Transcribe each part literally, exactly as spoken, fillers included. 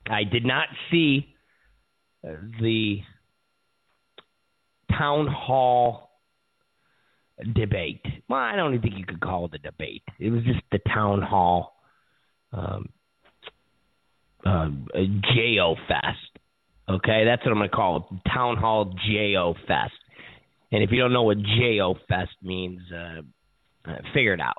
I did not see the town hall debate. Well, I don't even think you could call it a debate. It was just the town hall um, uh, J O Fest. Okay, that's what I'm going to call it, town hall J O Fest. And if you don't know what J O Fest means, uh, uh, figure it out.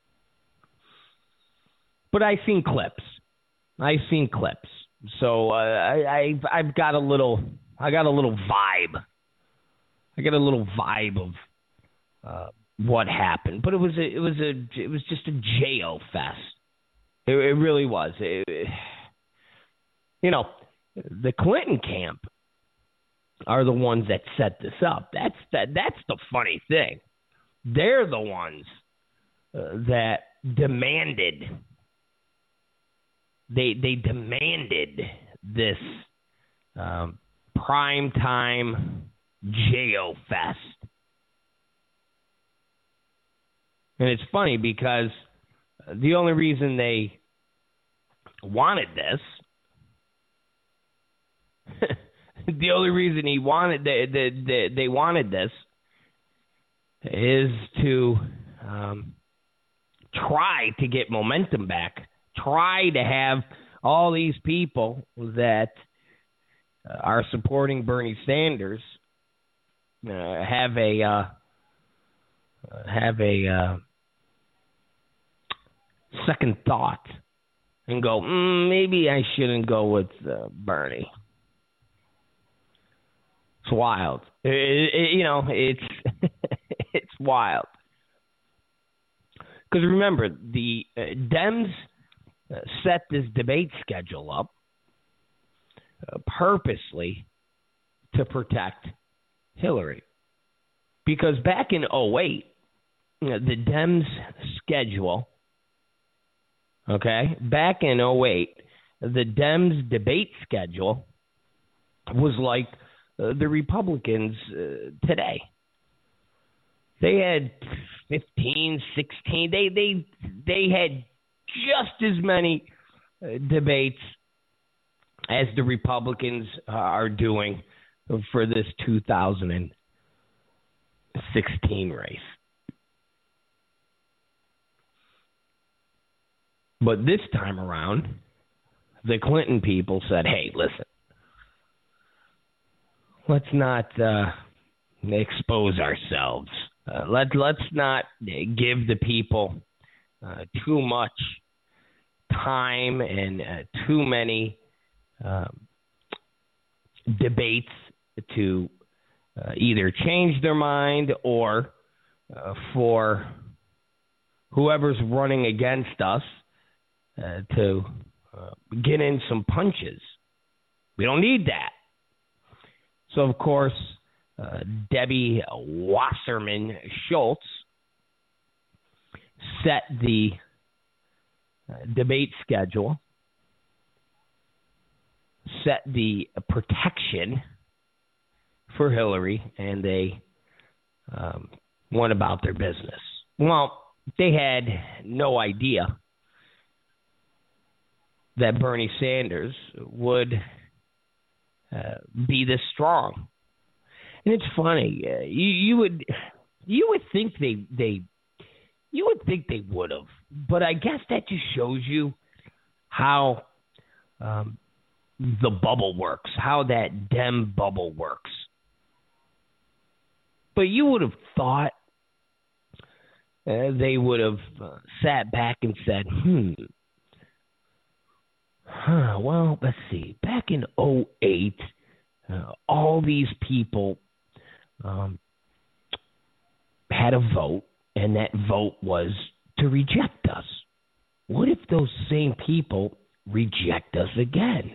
But I've seen clips. I've seen clips. So uh, I, I've I've got a little I got a little vibe. I got a little vibe of uh, what happened. But it was a, it was a it was just a J O Fest. It, it really was. It, it, you know, the Clinton camp are the ones that set this up. That's that. That's the funny thing. They're the ones uh, that demanded. They they demanded this um, primetime J O Fest. And it's funny because the only reason they wanted this, the only reason he wanted they, they, they wanted this is to um, try to get momentum back. Try to have all these people that uh, are supporting Bernie Sanders uh, have a uh, have a uh, second thought and go, mm, maybe I shouldn't go with uh, Bernie. It's wild. It, it, you know, it's it's wild. Because remember, the uh, Dems Uh, set this debate schedule up uh, purposely to protect Hillary. Because back in oh eight, you know, the Dems schedule, okay, back in oh eight, the Dems debate schedule was like uh, the Republicans uh, today. They had fifteen, sixteen, they, they, they had just as many uh, debates as the Republicans uh, are doing for this two thousand sixteen race. But this time around, the Clinton people said, hey, listen, let's not uh, expose ourselves. Uh, let, let's not give the people Uh, too much time and uh, too many um, debates to uh, either change their mind or uh, for whoever's running against us uh, to uh, get in some punches. We don't need that. So, of course, uh, Debbie Wasserman Schultz set the uh, debate schedule, set the protection for Hillary, and they um, went about their business. Well, they had no idea that Bernie Sanders would uh, be this strong. And it's funny, uh, you, you would you would think they they You would think they would have, but I guess that just shows you how um, the bubble works, how that Dem bubble works. But you would have thought uh, they would have uh, sat back and said, hmm, huh, well, let's see, back in oh eight, uh, all these people um, had a vote. And that vote was to reject us. What if those same people reject us again?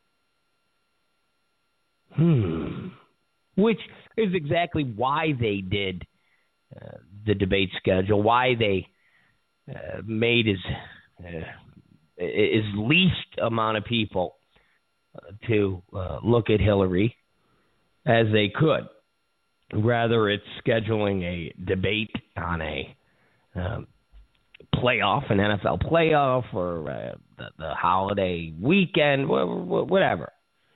Hmm. Which is exactly why they did uh, the debate schedule, why they uh, made as, uh, as least amount of people uh, to uh, look at Hillary as they could. Rather, it's scheduling a debate on a um, playoff, an N F L playoff, or uh, the, the holiday weekend, wh- wh- whatever.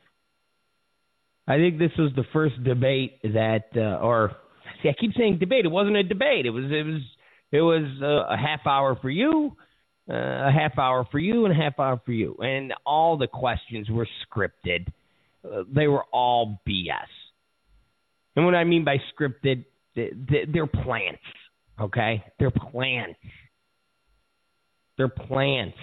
I think this was the first debate that, uh, or see, I keep saying debate. It wasn't a debate. It was, it was, it was uh, a half hour for you, uh, a half hour for you, and a half hour for you, and all the questions were scripted. Uh, they were all B S. And what I mean by scripted, they're plants. Okay, they're plants. They're plants.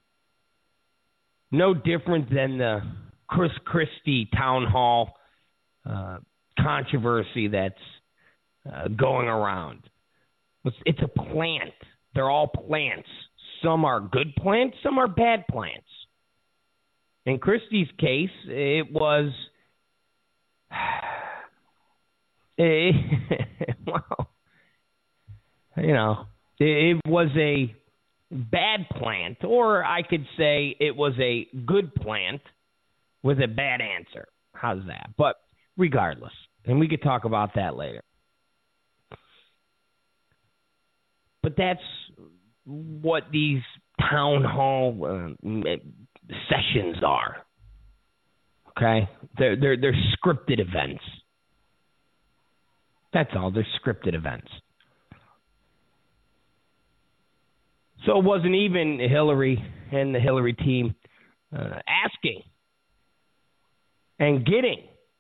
No different than the Chris Christie town hall uh, controversy that's uh, going around. It's, it's a plant. They're all plants. Some are good plants, some are bad plants. In Christie's case, it was, it, well, you know, it, it was a bad plant, or I could say it was a good plant with a bad answer. How's that? But regardless, and we could talk about that later. But that's what these town hall uh, sessions are. Okay? They're, they're, they're scripted events. That's all. They're scripted events. So it wasn't even Hillary and the Hillary team uh, asking and getting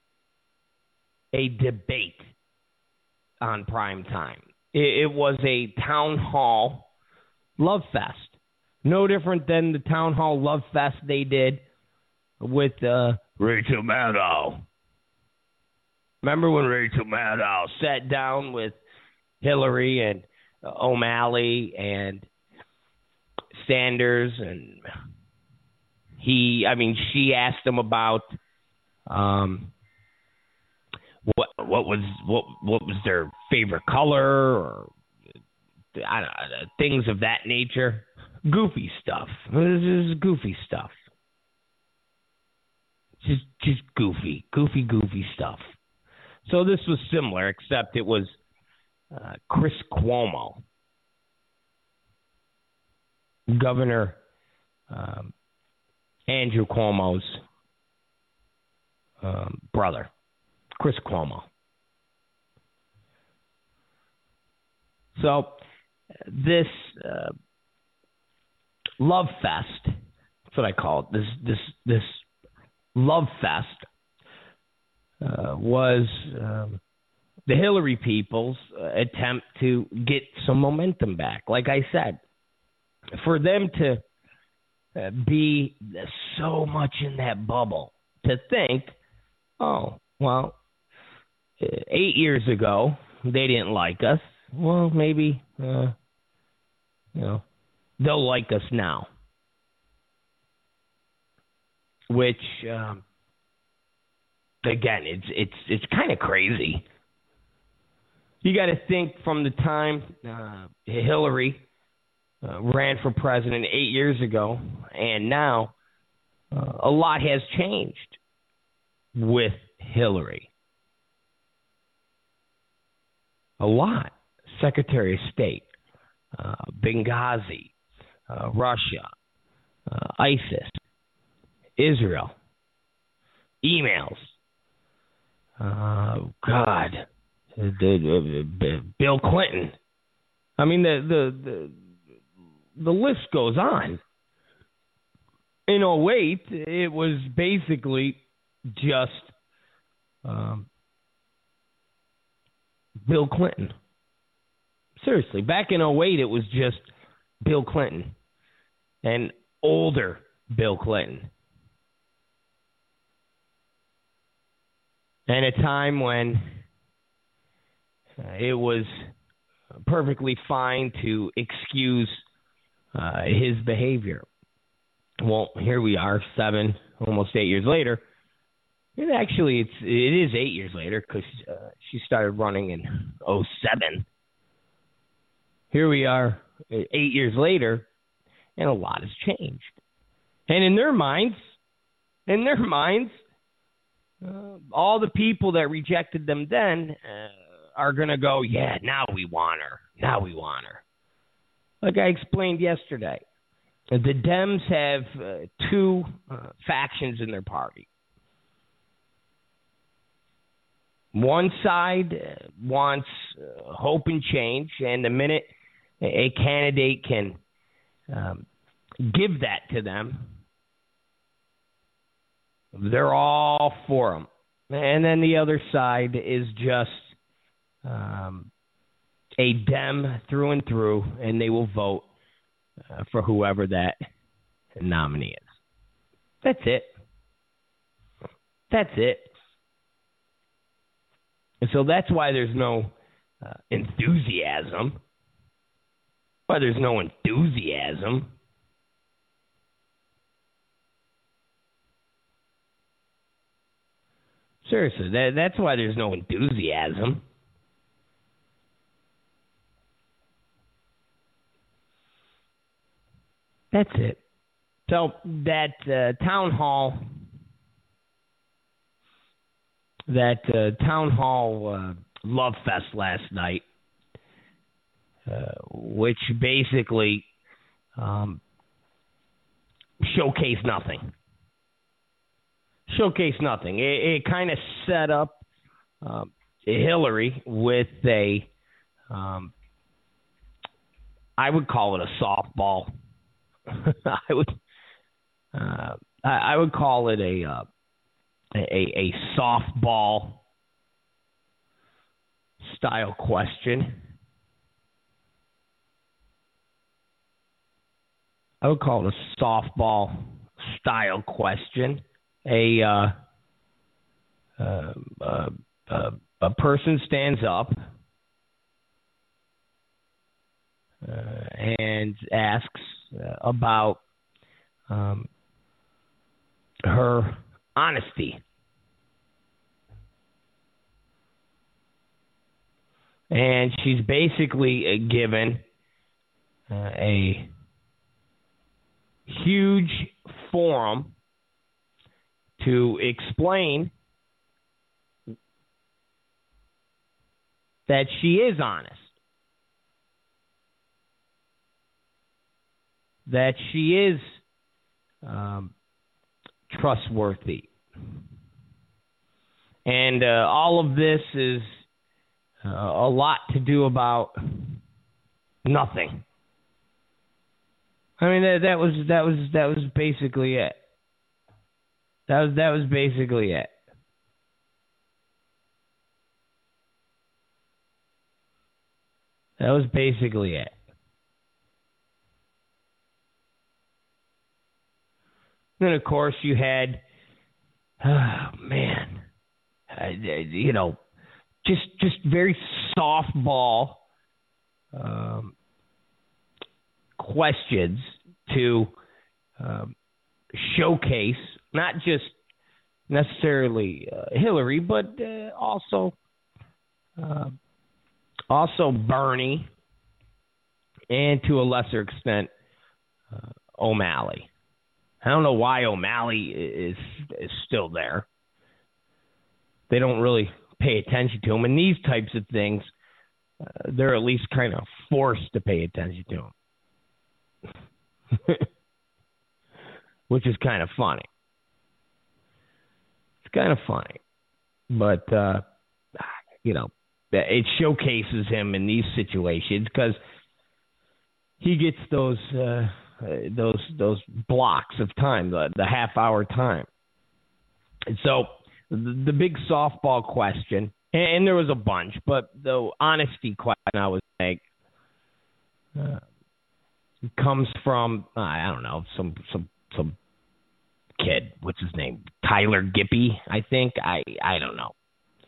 a debate on prime time. It, it was a town hall love fest. No different than the town hall love fest they did with uh, Rachel Maddow. Remember when Rachel Maddow sat down with Hillary and uh, O'Malley and Sanders, and he, I mean, she asked him about um, what what was what what was their favorite color, or I don't know, things of that nature. Goofy stuff. This is goofy stuff. Just just goofy, goofy, goofy stuff. So this was similar, except it was uh, Chris Cuomo, Governor um, Andrew Cuomo's um, brother, Chris Cuomo. So this uh, love fest, that's what I call it. This this this love fest uh, was um, the Hillary people's uh, attempt to get some momentum back. Like I said, for them to uh, be so much in that bubble, to think, oh, well, eight years ago, they didn't like us. Well, maybe, uh, you know, they'll like us now. Which, um, again, it's it's it's kind of crazy. You got to think from the time uh, Hillary uh, ran for president eight years ago, and now uh, a lot has changed with Hillary. A lot. Secretary of State, uh, Benghazi, uh, Russia, uh, ISIS, Israel, emails. Uh, God, the, the, the, Bill Clinton. I mean, the, the the the list goes on. In oh eight, it was basically just um, Bill Clinton. Seriously, back in oh eight, it was just Bill Clinton and older Bill Clinton. And a time when uh, it was perfectly fine to excuse uh, his behavior. Well, here we are, seven, almost eight years later. And actually, it's it is eight years later because uh, she started running in oh seven. Here we are, eight years later, and a lot has changed. And in their minds, in their minds, uh, all the people that rejected them then uh, are going to go, yeah, now we want her. Now we want her. like I explained yesterday, the Dems have uh, two uh, factions in their party. One side uh, wants uh, hope and change, and the minute a candidate can um, give that to them, they're all for them. And then the other side is just um, a Dem through and through, and they will vote uh, for whoever that nominee is. That's it. That's it. And so that's why there's no uh, enthusiasm. Why there's no enthusiasm. Seriously, that, that's why there's no enthusiasm. That's it. So that uh, town hall, that uh, town hall uh, love fest last night, uh, which basically um, showcased nothing. Showcased nothing. It, it kind of set up um, Hillary with a, um, I would call it a softball. I would, uh, I, I would call it a, uh, a a softball style question. I would call it a softball style question. A uh, uh, uh, uh, a person stands up uh, and asks uh, about um, her honesty. And she's basically given uh, a huge forum to explain that she is honest, that she is um, trustworthy. And uh, all of this is uh, a lot to do about nothing. I mean, that, that was that was that was basically it. That was that was basically it. That was basically it. Then, of course, you had, oh, man, uh, you know, just just very softball um, questions to um, showcase not just necessarily uh, Hillary, but uh, also uh, also Bernie, and to a lesser extent uh, O'Malley. I don't know why O'Malley is is still there. They don't really pay attention to him, and these types of things, uh, they're at least kind of forced to pay attention to him, which is kind of funny. It's kind of funny, but uh, you know, it showcases him in these situations because he gets those uh, those those blocks of time, the, the half hour time. And so the, the big softball question, and, and there was a bunch, but the honesty question I was saying uh, comes from I don't know some some some kid. What's his name? Tyler Gippy, I think. I I don't know.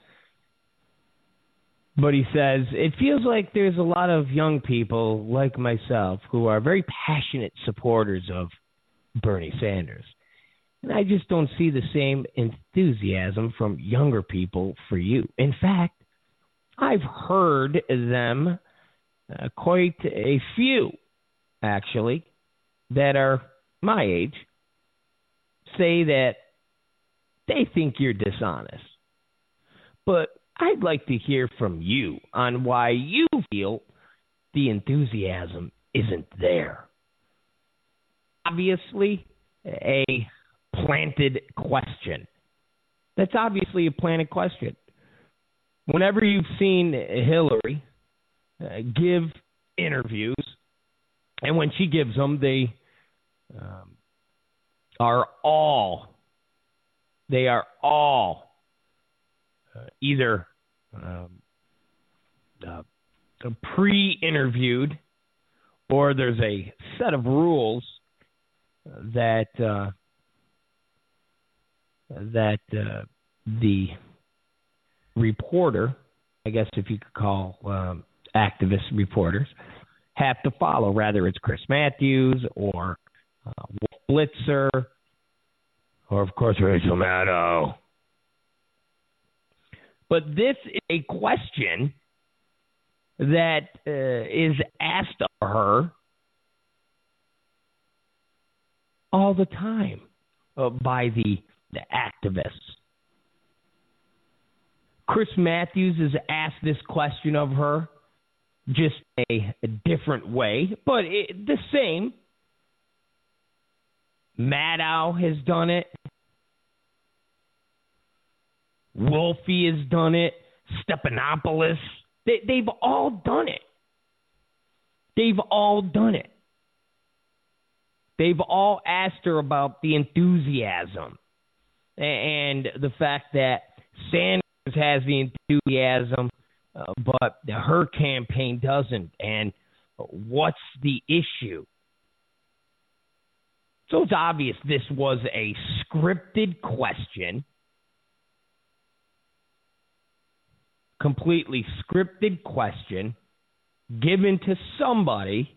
But he says, it feels like there's a lot of young people like myself who are very passionate supporters of Bernie Sanders. And I just don't see the same enthusiasm from younger people for you. In fact, I've heard them, uh, quite a few, actually, that are my age, say that they think you're dishonest. But I'd like to hear from you on why you feel the enthusiasm isn't there. Obviously, a planted question. That's obviously a planted question. Whenever you've seen Hillary uh, give interviews, and when she gives them, they um, are all, they are all uh, either um, uh, pre-interviewed, or there's a set of rules that uh, that uh, the reporter, I guess if you could call um, activist reporters, have to follow, rather it's Chris Matthews or uh, Wolf Blitzer or, of course, Rachel Maddow. But this is a question that uh, is asked of her all the time uh, by the, the activists. Chris Matthews has asked this question of her just a, a different way, but it, the same. Maddow has done it. Wolfie has done it. Stephanopoulos. They, they've all done it. They've all done it. They've all asked her about the enthusiasm and the fact that Sanders has the enthusiasm, uh, but her campaign doesn't. And what's the issue? So it's obvious this was a scripted question, completely scripted question given to somebody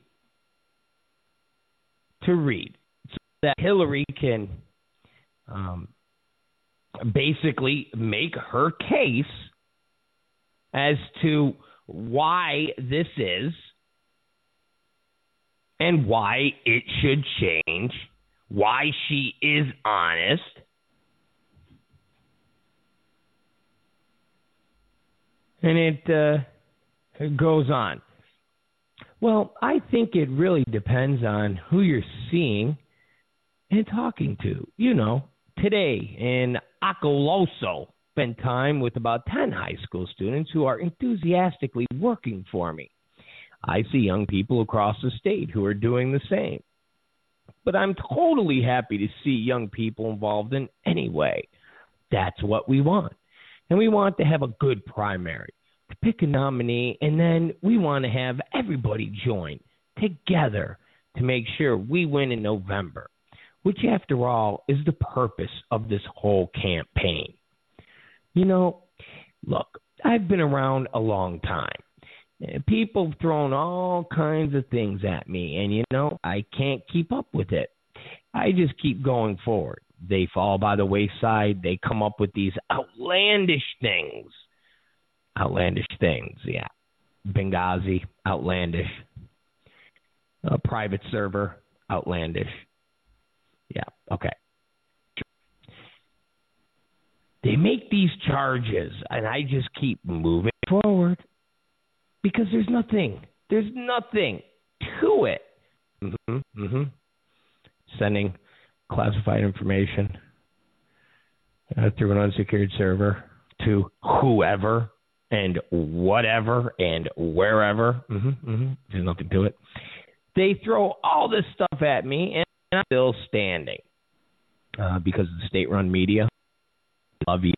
to read so that Hillary can um, basically make her case as to why this is and why it should change, why she is honest. And it, uh, it goes on. Well, I think it really depends on who you're seeing and talking to. You know, today in Acoloso, spent time with about ten high school students who are enthusiastically working for me. I see young people across the state who are doing the same. But I'm totally happy to see young people involved in any way. That's what we want. And we want to have a good primary, to pick a nominee, and then we want to have everybody join together to make sure we win in November, which, after all, is the purpose of this whole campaign. You know, look, I've been around a long time. People have thrown all kinds of things at me, and, you know, I can't keep up with it. I just keep going forward. They fall by the wayside. They come up with these outlandish things. Outlandish things, yeah. Benghazi, outlandish. A private server, outlandish. Yeah, okay. They make these charges, and I just keep moving forward because there's nothing. There's nothing to it. Mm-hmm, mm-hmm. Sending classified information uh, through an unsecured server to whoever and whatever and wherever. Mm-hmm, mm-hmm. There's nothing to it. They throw all this stuff at me, and I'm still standing uh, because of the state-run media. They love you.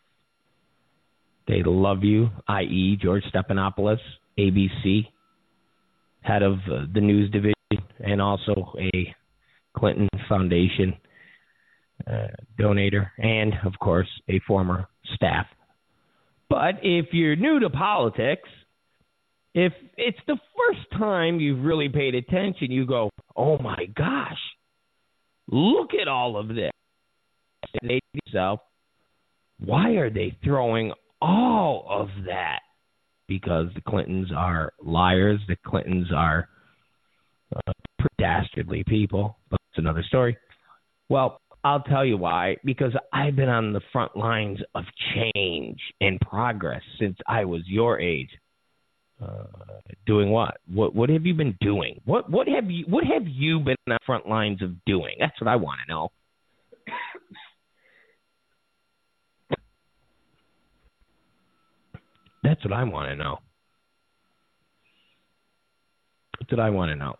They love you, that is. George Stephanopoulos, A B C, head of uh, the news division, and also a Clinton Foundation uh, donator, and, of course, a former staff. But if you're new to politics, if it's the first time you've really paid attention, you go, oh, my gosh, look at all of this. And say to yourself, why are they throwing all of that? Because the Clintons are liars. The Clintons are uh, dastardly people. But it's another story. Well, I'll tell you why. Because I've been on the front lines of change and progress since I was your age. Uh, doing what? What what have you been doing? What what have you what have you been on the front lines of doing? That's what I want to know. That's what I want to know. That's what I want to know.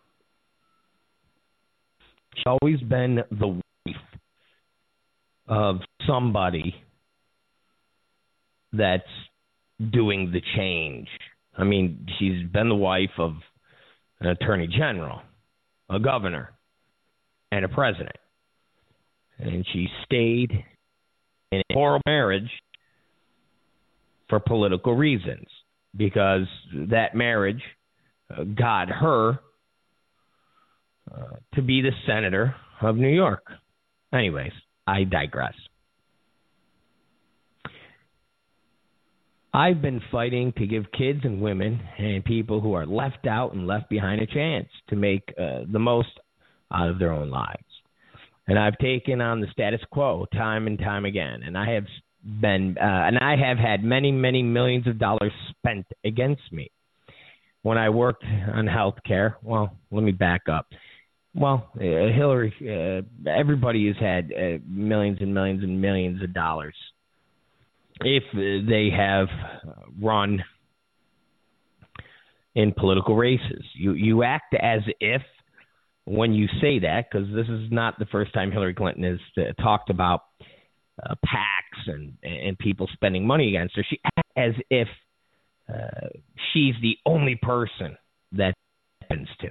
She's always been the wife of somebody that's doing the change. I mean, she's been the wife of an attorney general, a governor, and a president. And she stayed in a horrible marriage for political reasons, because that marriage uh, got her uh, to be the senator of New York. Anyways, I digress. I've been fighting to give kids and women and people who are left out and left behind a chance to make uh, the most out of their own lives. And I've taken on the status quo time and time again. And I have been, uh, and I have had many, many millions of dollars spent against me. When I worked on health care, well, let me back up. Well, uh, Hillary, uh, everybody has had uh, millions and millions and millions of dollars if they have run in political races. You you act as if when you say that, because this is not the first time Hillary Clinton has uh, talked about uh, PACs and, and people spending money against her. She acts as if uh, she's the only person that happens to.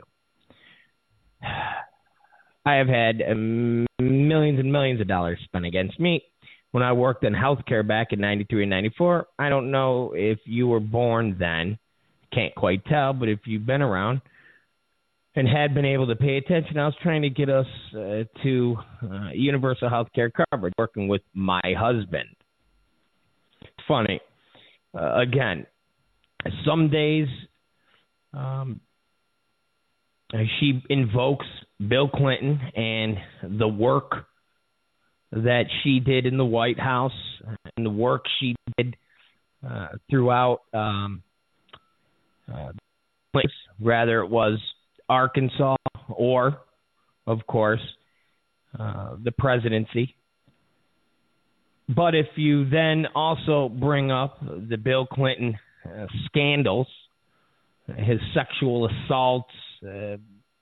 I have had um, millions and millions of dollars spent against me. When I worked in healthcare back in ninety-three and ninety-four, I don't know if you were born then, can't quite tell, but if you've been around and had been able to pay attention, I was trying to get us uh, to uh, universal healthcare coverage, working with my husband. It's funny. Uh, again, some days um, she invokes Bill Clinton and the work that she did in the White House and the work she did uh, throughout um, uh, place, rather it was Arkansas or, of course, uh, the presidency. But if you then also bring up the Bill Clinton uh, scandals, his sexual assaults, uh,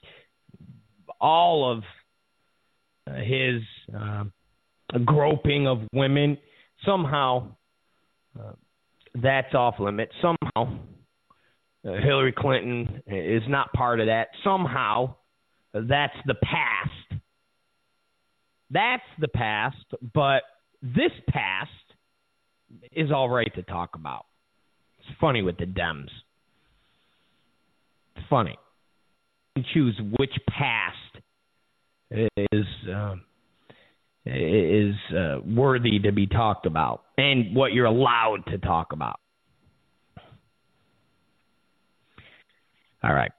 all of uh, his uh, groping of women, somehow uh, that's off limits. Somehow uh, Hillary Clinton is not part of that. Somehow uh, that's the past. That's the past, but this past is all right to talk about. It's funny with the Dems. It's funny. You choose which past is um, is uh, worthy to be talked about and what you're allowed to talk about. All right.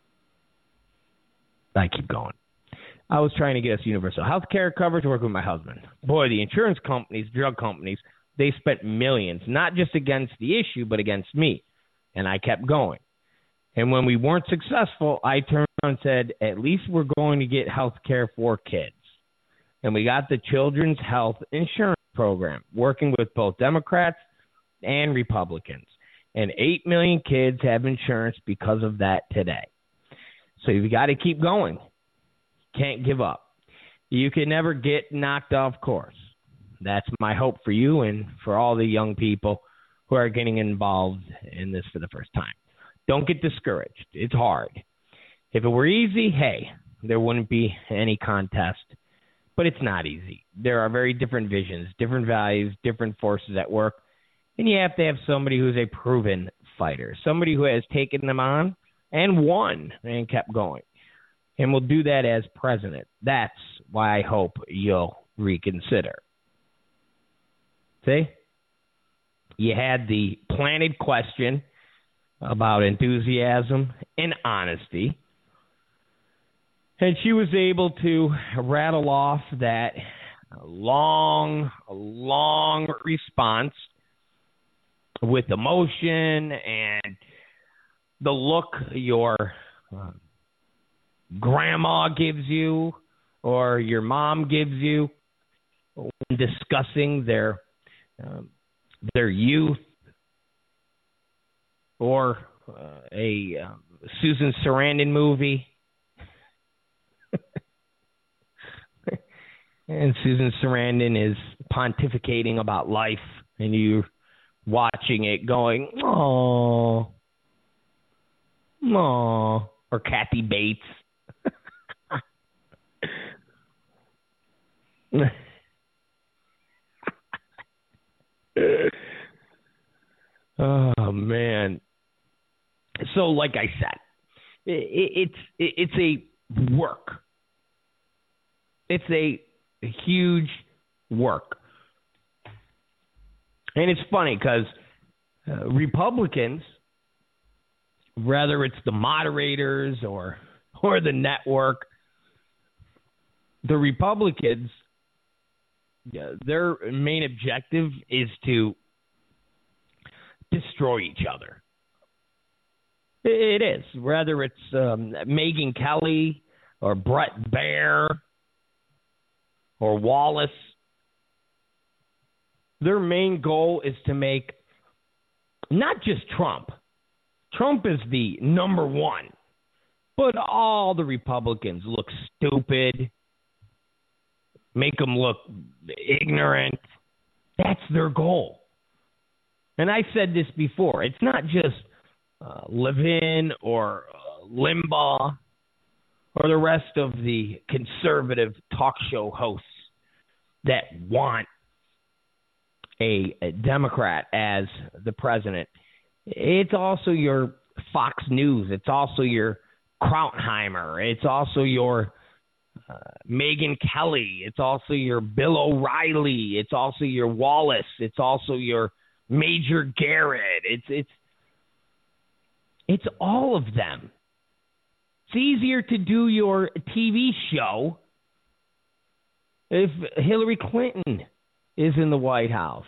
I keep going. I was trying to get us universal health care coverage, working with my husband. Boy, the insurance companies, drug companies, they spent millions, not just against the issue, but against me. And I kept going. And when we weren't successful, I turned around and said, at least we're going to get health care for kids. And we got the Children's Health Insurance Program, working with both Democrats and Republicans. And eight million kids have insurance because of that today. So you've got to keep going. Can't give up. You can never get knocked off course. That's my hope for you and for all the young people who are getting involved in this for the first time. Don't get discouraged. It's hard. If it were easy, hey, there wouldn't be any contest. But it's not easy. There are very different visions, different values, different forces at work. And you have to have somebody who's a proven fighter, somebody who has taken them on and won and kept going. And will do that as president. That's why I hope you'll reconsider. See? You had the planted question about enthusiasm and honesty. And she was able to rattle off that long, long response with emotion and the look your uh, grandma gives you or your mom gives you when discussing their um, their youth, or uh, a uh, Susan Sarandon movie. And Susan Sarandon is pontificating about life, and you watching it going, "Oh, oh," or Kathy Bates. Oh man! So, like I said, it, it's it, it's a work. It's a huge work. And it's funny because uh, Republicans, whether it's the moderators or or the network, the Republicans, uh, their main objective is to destroy each other. It is. Whether it's um, Megyn Kelly or Brett Baier or Wallace, their main goal is to make not just Trump. Trump is the number one, but all the Republicans look stupid, make them look ignorant. That's their goal. And I said this before. It's not just uh, Levin or uh, Limbaugh or the rest of the conservative talk show hosts that want a, a Democrat as the president. It's also your Fox News. It's also your Krautheimer. It's also your uh, Megyn Kelly. It's also your Bill O'Reilly. It's also your Wallace. It's also your Major Garrett. It's it's it's all of them. It's easier to do your T V show if Hillary Clinton is in the White House.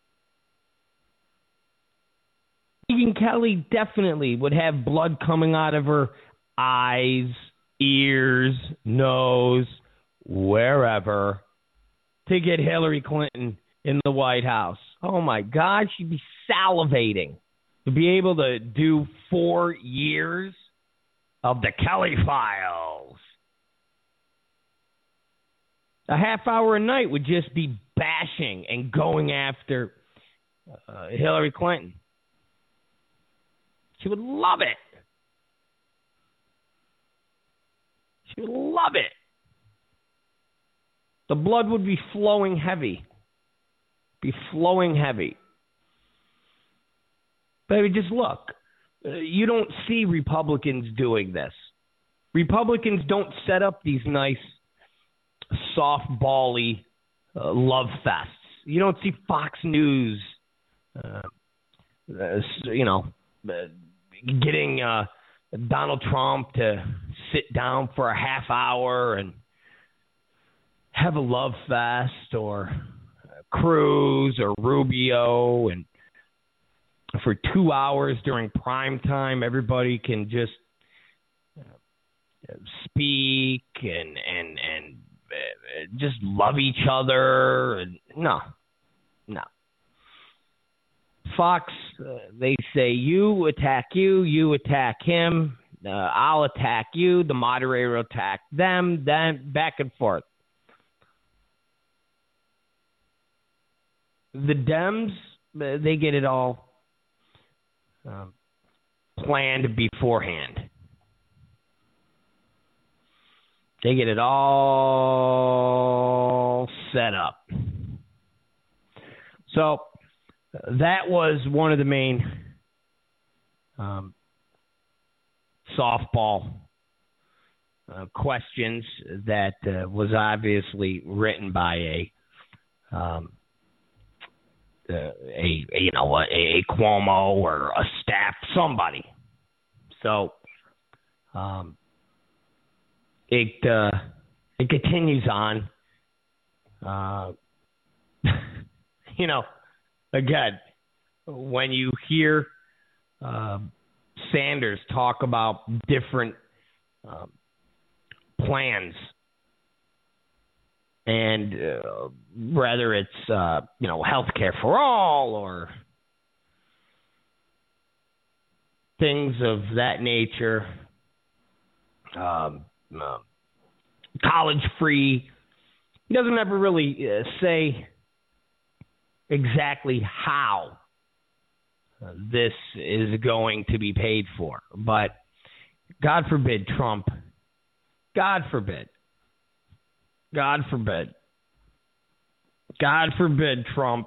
Megyn Kelly definitely would have blood coming out of her eyes, ears, nose, wherever, to get Hillary Clinton in the White House. Oh, my God, she'd be salivating to be able to do four years of the Kelly Files. A half hour a night would just be bashing and going after uh, Hillary Clinton. She would love it. She would love it. The blood would be flowing heavy. Be flowing heavy. But I mean, just look. Uh, you don't see Republicans doing this. Republicans don't set up these nice softball-y uh, love fests. You don't see Fox News, uh, uh, you know, uh, getting uh, Donald Trump to sit down for a half hour and have a love fest, or Cruz or Rubio, and for two hours during prime time, everybody can just uh, speak and and and uh, just love each other. And no, no. Fox, uh, they say you attack you, you attack him, uh, I'll attack you, the moderator will attack them, then back and forth. The Dems, they get it all um, planned beforehand. They get it all set up. So that was one of the main um, softball uh, questions that uh, was obviously written by a um, Uh, a, a you know a, a Cuomo or a staff, somebody. So um, it uh, it continues on. Uh, you know, again, when you hear uh, Sanders talk about different um, plans, and uh, whether it's uh, you know healthcare for all or things of that nature, um, uh, college free. He doesn't ever really uh, say exactly how uh, this is going to be paid for. But God forbid Trump, God forbid, God forbid, God forbid Trump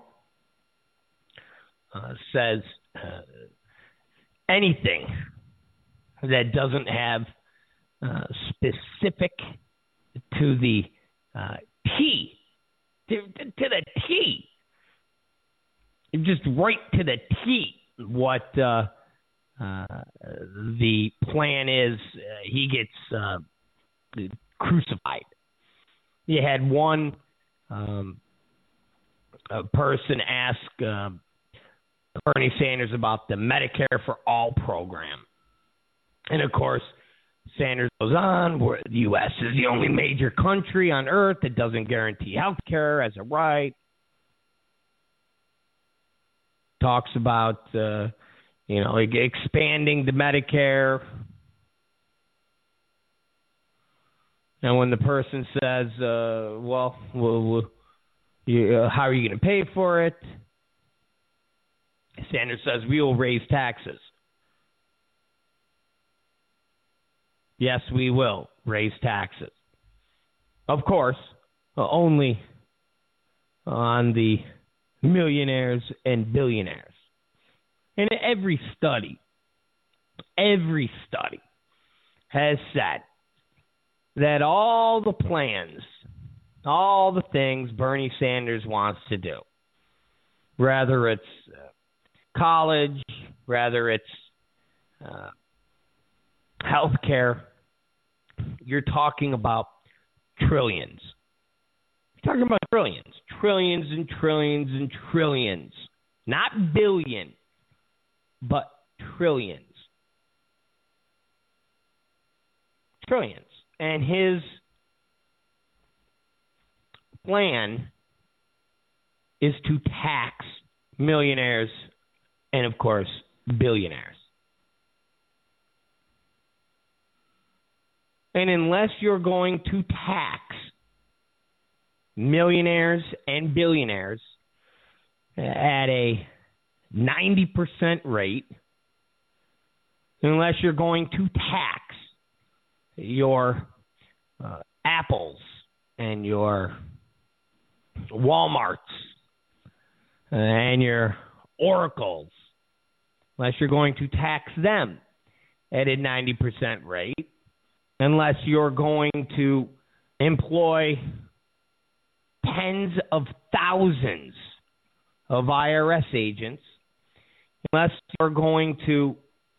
uh, says uh, anything that doesn't have uh, specific to the uh, T, to, to the T, just right to the T, what uh, uh, the plan is. Uh, he gets uh, crucified. You had one um, a person ask uh, Bernie Sanders about the Medicare for All program. And, of course, Sanders goes on, where the U S is the only major country on earth that doesn't guarantee health care as a right. Talks about, uh, you know, expanding the Medicare. And when the person says, uh, well, well, well you, uh, how are you going to pay for it? Sanders says, we will raise taxes. Yes, we will raise taxes. Of course, uh, only on the millionaires and billionaires. And every study, every study has said that all the plans, all the things Bernie Sanders wants to do, whether it's uh, college, whether it's uh, health care, you're talking about trillions. You're talking about trillions. Trillions and trillions and trillions. Not billion, but trillions. Trillions. And his plan is to tax millionaires and, of course, billionaires. And unless you're going to tax millionaires and billionaires at a ninety percent rate, unless you're going to tax your uh, Apples and your Walmarts and your Oracles, unless you're going to tax them at a ninety percent rate, unless you're going to employ tens of thousands of I R S agents, unless you're going to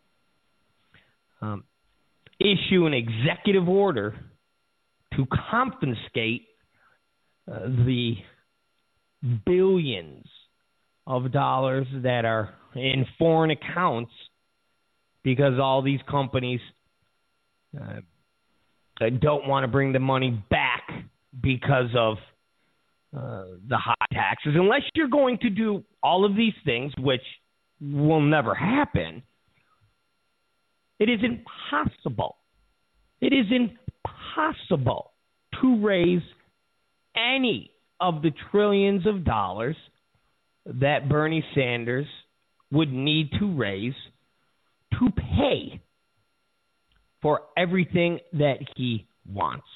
um, issue an executive order to confiscate uh, the billions of dollars that are in foreign accounts because all these companies uh, don't want to bring the money back because of uh, the high taxes. Unless you're going to do all of these things, which will never happen, it is impossible. It is impossible to raise any of the trillions of dollars that Bernie Sanders would need to raise to pay for everything that he wants.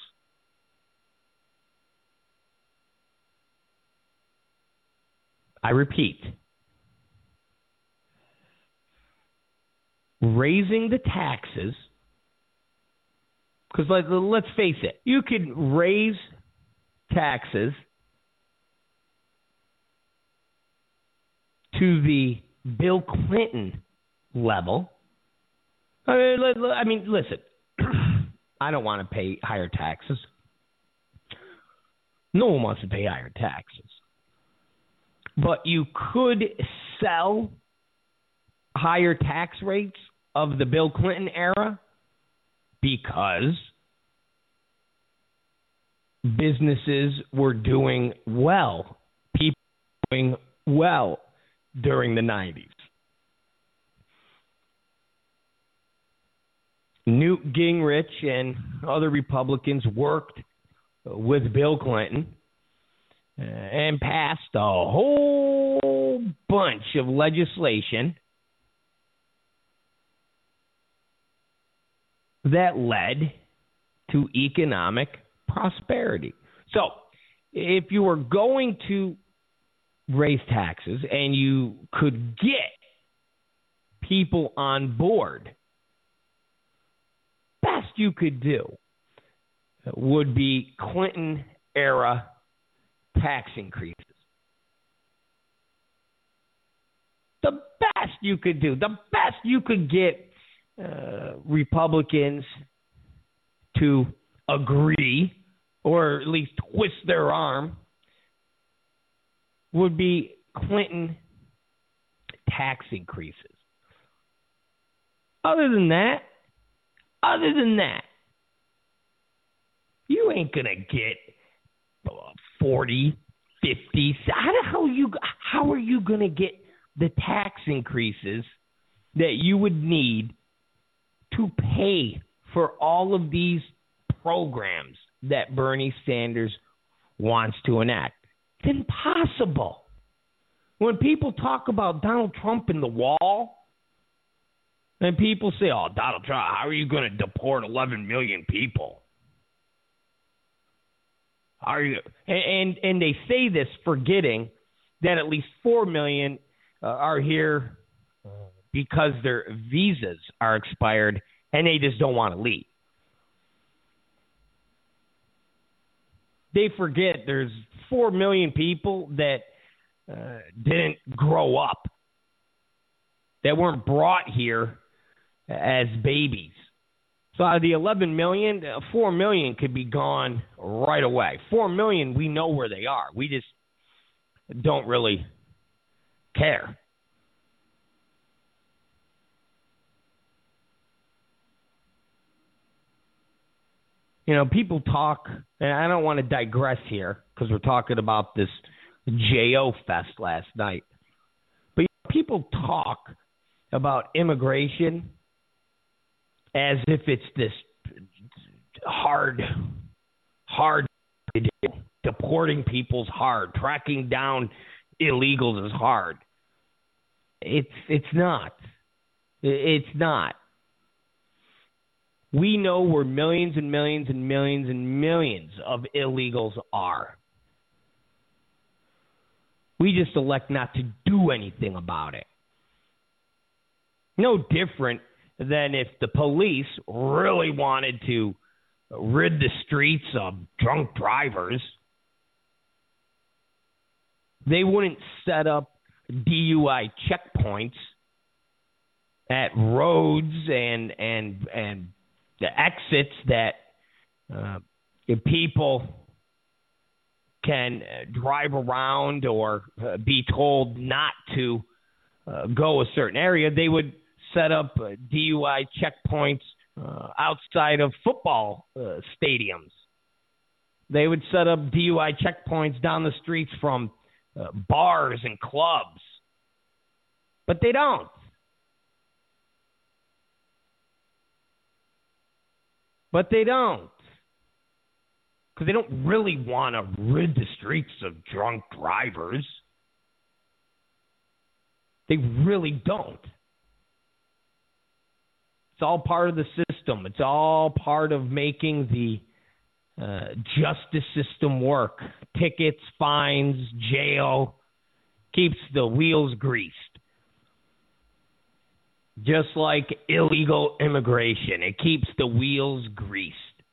I repeat, raising the taxes, because like, let's face it, you could raise taxes to the Bill Clinton level. I mean, listen, I don't want to pay higher taxes. No one wants to pay higher taxes. But you could sell higher tax rates of the Bill Clinton era? Because businesses were doing well. People were doing well during the nineties. Newt Gingrich and other Republicans worked with Bill Clinton and passed a whole bunch of legislation that led to economic prosperity. So, if you were going to raise taxes and you could get people on board, best you could do would be Clinton-era tax increases. The best you could do, the best you could get uh, Republicans to agree or at least twist their arm would be Clinton tax increases. Other than that, other than that, you ain't going to get forty, fifty. How the hell you, how are you going to get the tax increases that you would need to pay for all of these programs that Bernie Sanders wants to enact? It's impossible. When people talk about Donald Trump and the wall, and people say, oh, Donald Trump, how are you going to deport eleven million people? Are you? And, and, and they say this forgetting that at least four million uh, are here because their visas are expired and they just don't want to leave. They forget there's four million people that uh, didn't grow up, that weren't brought here as babies. So out of the eleven million, four million could be gone right away. four million, we know where they are. We just don't really care. You know, people talk, and I don't want to digress here because we're talking about this J O fest last night. But people talk about immigration as if it's this hard, hard to do. Deporting people's hard. Tracking down illegals is hard. It's it's not. It's not. We know where millions and millions and millions and millions of illegals are. We just elect not to do anything about it. No different than if the police really wanted to rid the streets of drunk drivers. They wouldn't set up D U I checkpoints at roads and and and the exits that uh, people can drive around or uh, be told not to uh, go a certain area. They would set up uh, D U I checkpoints uh, outside of football uh, stadiums. They would set up D U I checkpoints down the streets from uh, bars and clubs. But they don't. But they don't. Because they don't really want to rid the streets of drunk drivers. They really don't. It's all part of the system. It's all part of making the uh, justice system work. Tickets, fines, jail, keeps the wheels greased. Just like illegal immigration, it keeps the wheels greased.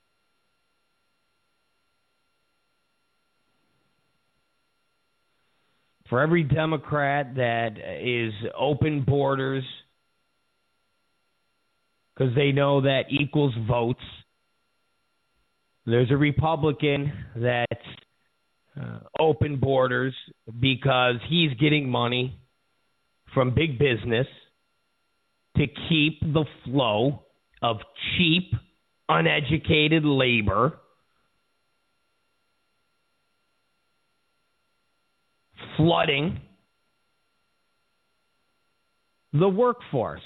For every Democrat that is open borders, because they know that equals votes, there's a Republican that's uh, open borders because he's getting money from big business to keep the flow of cheap, uneducated labor flooding the workforce.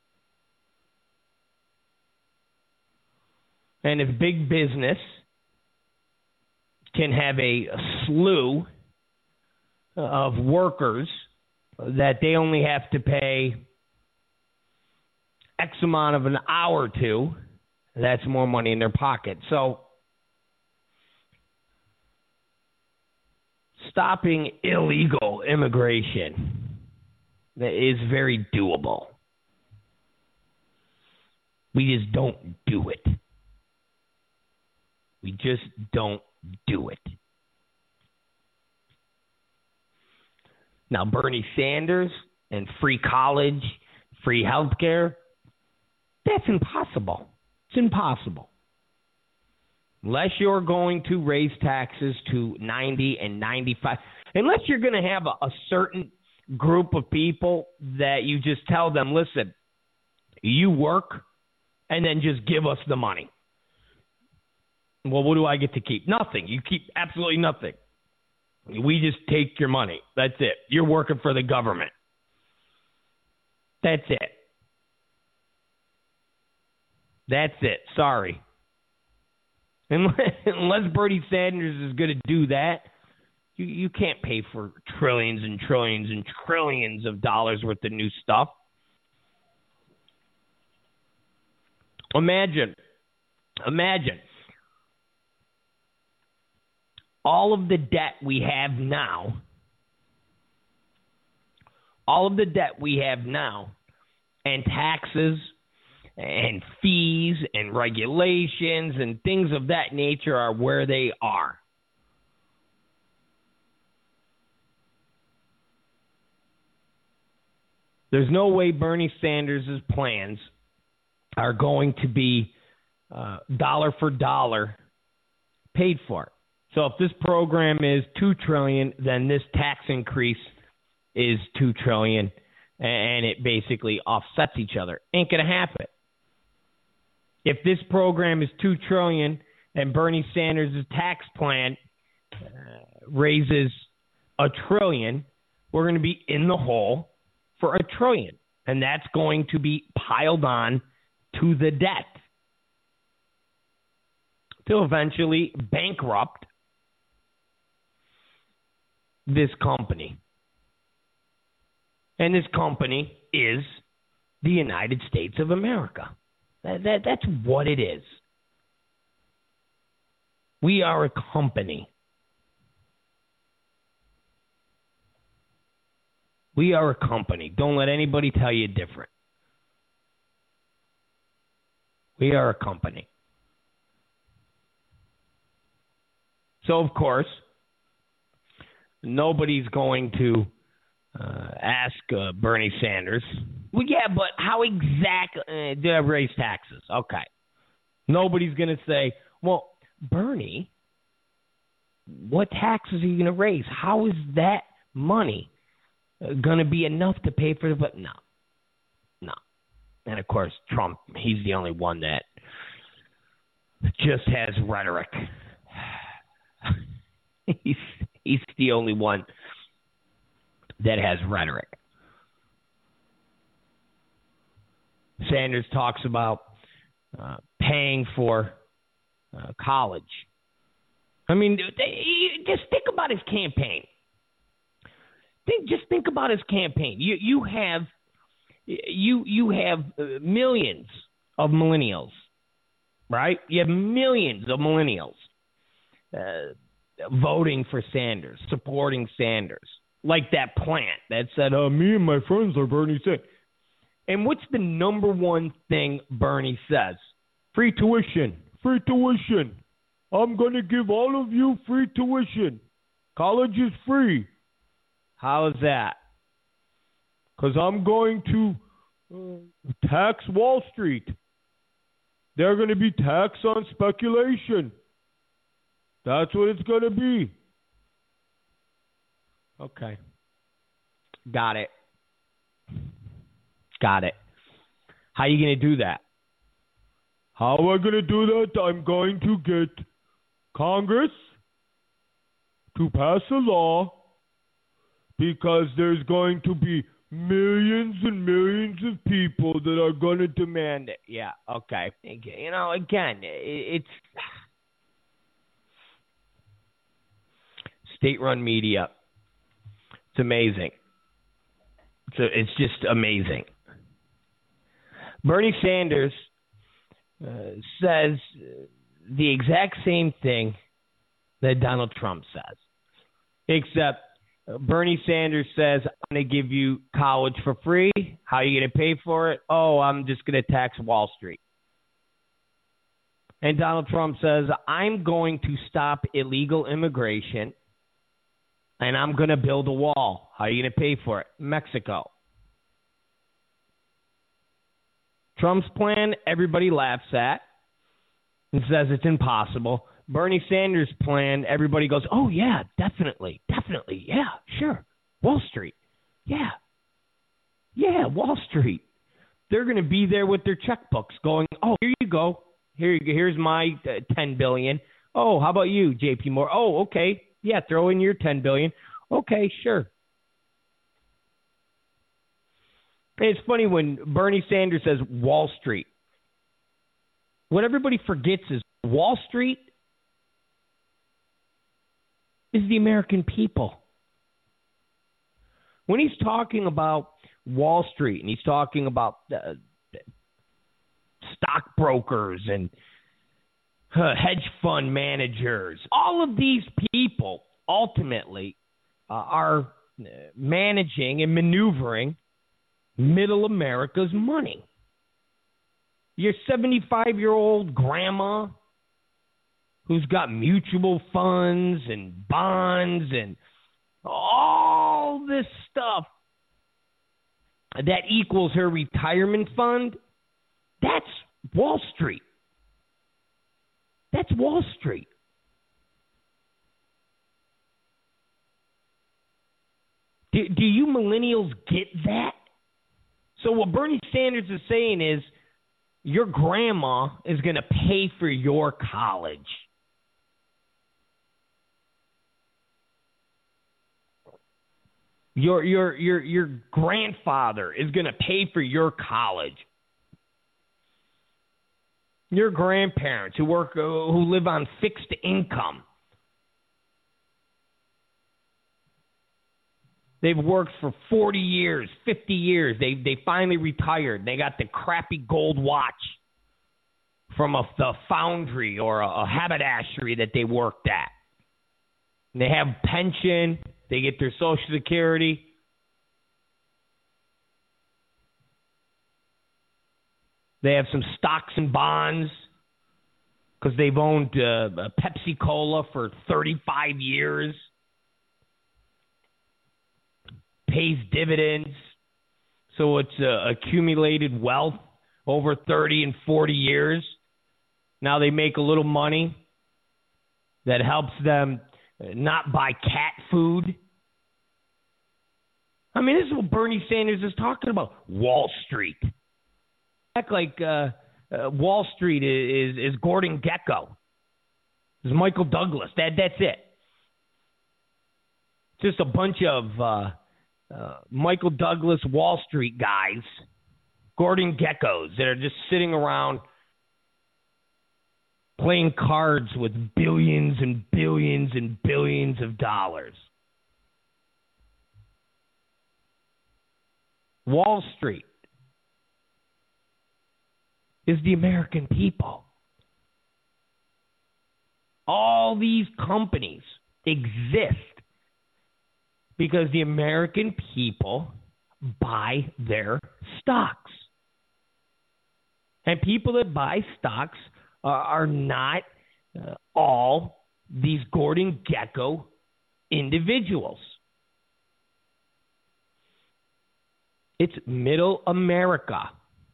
And if big business can have a slew of workers that they only have to pay X amount of an hour to, that's more money in their pocket. So stopping illegal immigration is very doable. We just don't do it. We just don't do it. Now, Bernie Sanders and free college, free health care, that's impossible. It's impossible. Unless you're going to raise taxes to ninety and ninety-five, unless you're going to have a, a certain group of people that you just tell them, listen, you work and then just give us the money. Well, what do I get to keep? Nothing. You keep absolutely nothing. We just take your money. That's it. You're working for the government. That's it. That's it. Sorry. Unless, unless Bernie Sanders is going to do that, you, you can't pay for trillions and trillions and trillions of dollars worth of new stuff. Imagine, imagine all of the debt we have now, all of the debt we have now, and taxes and fees and regulations and things of that nature are where they are. There's no way Bernie Sanders' plans are going to be uh, dollar for dollar paid for. So if this program is two trillion dollars, then this tax increase is two trillion dollars, and it basically offsets each other. Ain't going to happen. If this program is two trillion dollars and Bernie Sanders' tax plan uh, raises a trillion, we're going to be in the hole for a trillion, and that's going to be piled on to the debt to eventually bankrupt this company. And this company is the United States of America. That, that, that's what it is. We are a company. We are a company. Don't let anybody tell you different. We are a company. So, of course, nobody's going to uh, ask uh, Bernie Sanders, well, yeah, but how exactly uh, did I raise taxes? Okay. Nobody's going to say, well, Bernie, what taxes are you going to raise? How is that money going to be enough to pay for the... But no. No. And, of course, Trump, he's the only one that just has rhetoric. he's, he's the only one that has rhetoric. Sanders talks about uh, paying for uh, college. I mean, they, just think about his campaign. Think, just think about his campaign. You you have you you have millions of millennials, right? You have millions of millennials uh, voting for Sanders, supporting Sanders, like that plant that said, "Oh, me and my friends are Bernie Sanders." And what's the number one thing Bernie says? Free tuition. Free tuition. I'm going to give all of you free tuition. College is free. How is that? Because I'm going to uh, tax Wall Street. They're going to be taxed on speculation. That's what it's going to be. Okay. Got it. Got it. How are you going to do that? How am I going to do that? I'm going to get Congress to pass a law because there's going to be millions and millions of people that are going to demand it. Yeah, okay. You know, again, it's state-run media. It's amazing. So it's just amazing. Bernie Sanders uh, says the exact same thing that Donald Trump says, except Bernie Sanders says, I'm going to give you college for free. How are you going to pay for it? Oh, I'm just going to tax Wall Street. And Donald Trump says, I'm going to stop illegal immigration, and I'm going to build a wall. How are you going to pay for it? Mexico. Trump's plan, everybody laughs at and says it's impossible. Bernie Sanders' plan, everybody goes, oh, yeah, definitely, definitely, yeah, sure. Wall Street, yeah, yeah, Wall Street. They're going to be there with their checkbooks going, oh, here you go. Here you go. Here's my uh, ten billion dollars. Oh, how about you, J P Morgan? Oh, okay, yeah, throw in your ten billion dollars. Okay, sure. And it's funny when Bernie Sanders says Wall Street. What everybody forgets is Wall Street is the American people. When he's talking about Wall Street and he's talking about uh, stockbrokers and uh, hedge fund managers, all of these people ultimately uh, are managing and maneuvering middle America's money. Your seventy-five-year-old grandma who's got mutual funds and bonds and all this stuff that equals her retirement fund, that's Wall Street. That's Wall Street. Do, do you millennials get that? So what Bernie Sanders is saying is your grandma is going to pay for your college. Your your your your grandfather is going to pay for your college. Your grandparents who work uh, who live on fixed income. They've worked for forty years, fifty years. They they finally retired. They got the crappy gold watch from a, a foundry or a, a haberdashery that they worked at. And they have pension. They get their Social Security. They have some stocks and bonds because they've owned uh, Pepsi Cola for thirty-five years. Pays dividends, so it's uh, accumulated wealth over thirty and forty years. Now they make a little money that helps them not buy cat food. I mean, this is what Bernie Sanders is talking about. Wall Street. Act like uh, uh, Wall Street is, is, is Gordon Gekko. It's Michael Douglas. That That's it. Just a bunch of uh, uh, Michael Douglas Wall Street guys, Gordon Geckos, that are just sitting around playing cards with billions and billions and billions of dollars. Wall Street is the American people. All these companies exist because the American people buy their stocks. And people that buy stocks are, are not uh, all these Gordon Gekko individuals. It's middle America.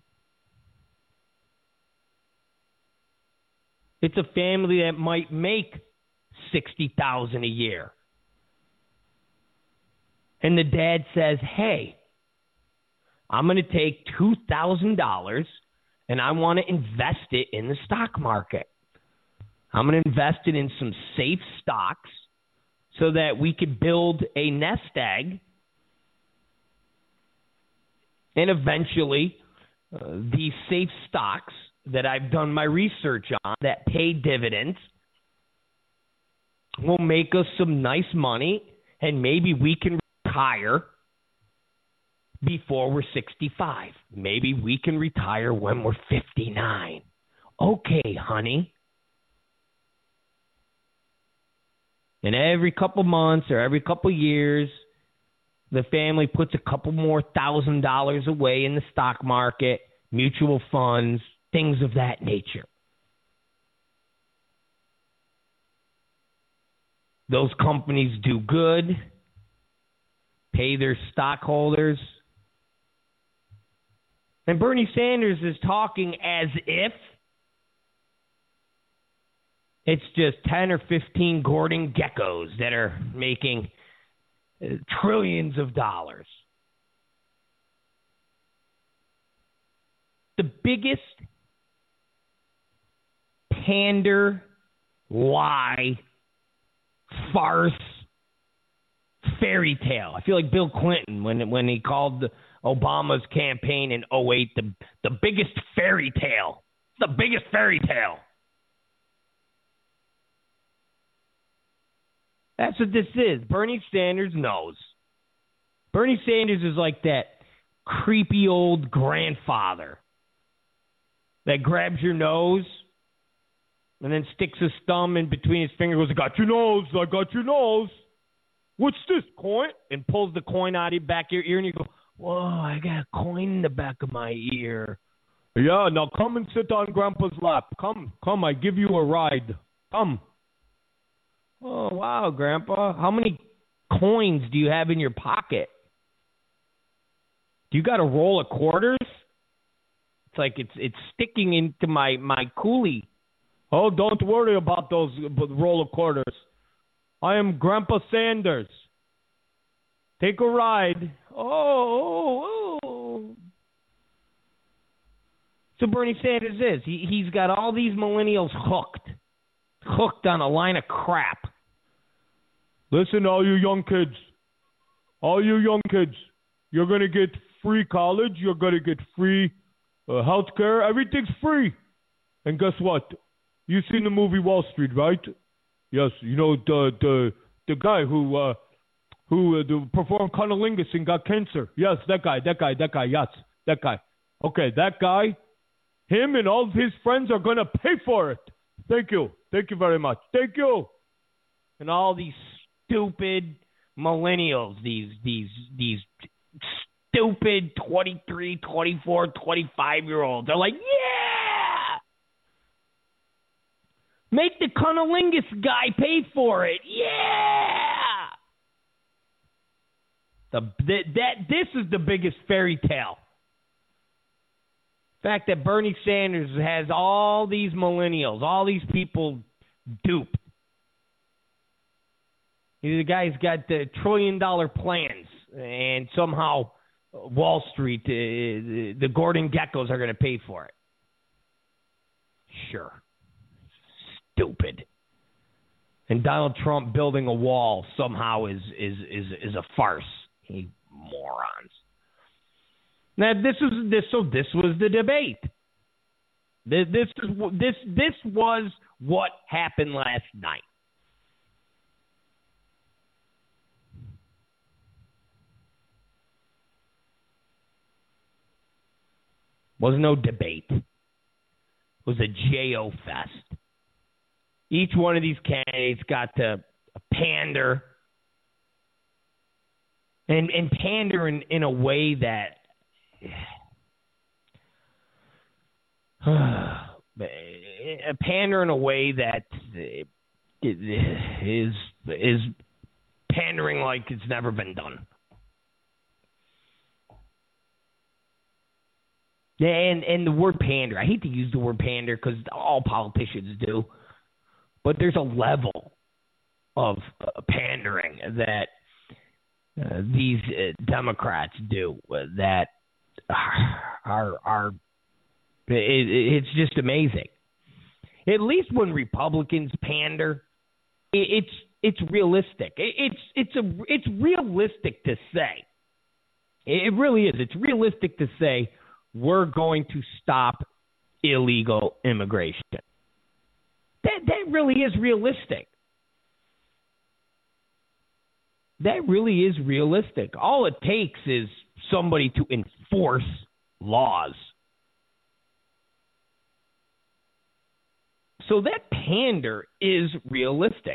It's a family that might make sixty thousand dollars a year. And the dad says, hey, I'm going to take two thousand dollars and I want to invest it in the stock market. I'm going to invest it in some safe stocks so that we could build a nest egg and eventually uh, these safe stocks that I've done my research on that pay dividends will make us some nice money, and maybe we can retire before we're sixty-five. Maybe we can retire when we're fifty-nine. Okay, honey. And every couple months or every couple years, the family puts a couple more thousand dollars away in the stock market, mutual funds, things of that nature. Those companies do good, pay their stockholders. And Bernie Sanders is talking as if it's just ten or fifteen Gordon Geckos that are making uh, trillions of dollars. The biggest pander, lie, farce, fairy tale. I feel like Bill Clinton when when he called Obama's campaign in oh eight the the biggest fairy tale. The biggest fairy tale. That's what this is. Bernie Sanders knows. Bernie Sanders is like that creepy old grandfather that grabs your nose and then sticks his thumb in between his fingers. Goes, I got your nose. I got your nose. What's this, coin? And pulls the coin out of your back of your ear, and you go, whoa, I got a coin in the back of my ear. Yeah, now come and sit on Grandpa's lap. Come, come, I give you a ride. Come. Oh, wow, Grandpa. How many coins do you have in your pocket? Do you got a roll of quarters? It's like it's it's sticking into my, my coolie. Oh, don't worry about those roll of quarters. I am Grandpa Sanders. Take a ride. Oh, oh, oh. So Bernie Sanders is. He, he's got all these millennials hooked. Hooked on a line of crap. Listen, all you young kids. All you young kids. You're going to get free college. You're going to get free uh, health care. Everything's free. And guess what? You've seen the movie Wall Street, right? Yes. You know, the the, the guy who uh, who uh, the, performed cunnilingus and got cancer. Yes, that guy, that guy, that guy. Yes, that guy. Okay, that guy, him and all of his friends are going to pay for it. Thank you. Thank you very much. Thank you. And all these stupid millennials, these these these stupid twenty-three, twenty-four, twenty-five-year-olds are like, yeah! Make the cunnilingus guy pay for it. Yeah! The, the that this is the biggest fairy tale. The fact that Bernie Sanders has all these millennials, all these people duped. The guy's got the trillion dollar plans, and somehow Wall Street, uh, the, the Gordon Geckos are going to pay for it. Sure. Stupid. And Donald Trump building a wall somehow is is is, is a farce. You morons. Now this is this so this was the debate. This this is this this was what happened last night. Was no debate. It was a J O fest. Each one of these candidates got to pander and and pander in, in a way that pander in a way that is is pandering like it's never been done. And and the word pander, I hate to use the word pander because all politicians do, but there's a level of uh, pandering that uh, these uh, Democrats do uh, that are are it, it's just amazing. At least when Republicans pander, it, it's it's realistic. It, it's it's a it's realistic to say. It really is. It's realistic to say we're going to stop illegal immigration. That that really is realistic. That really is realistic. All it takes is somebody to enforce laws. So that pander is realistic.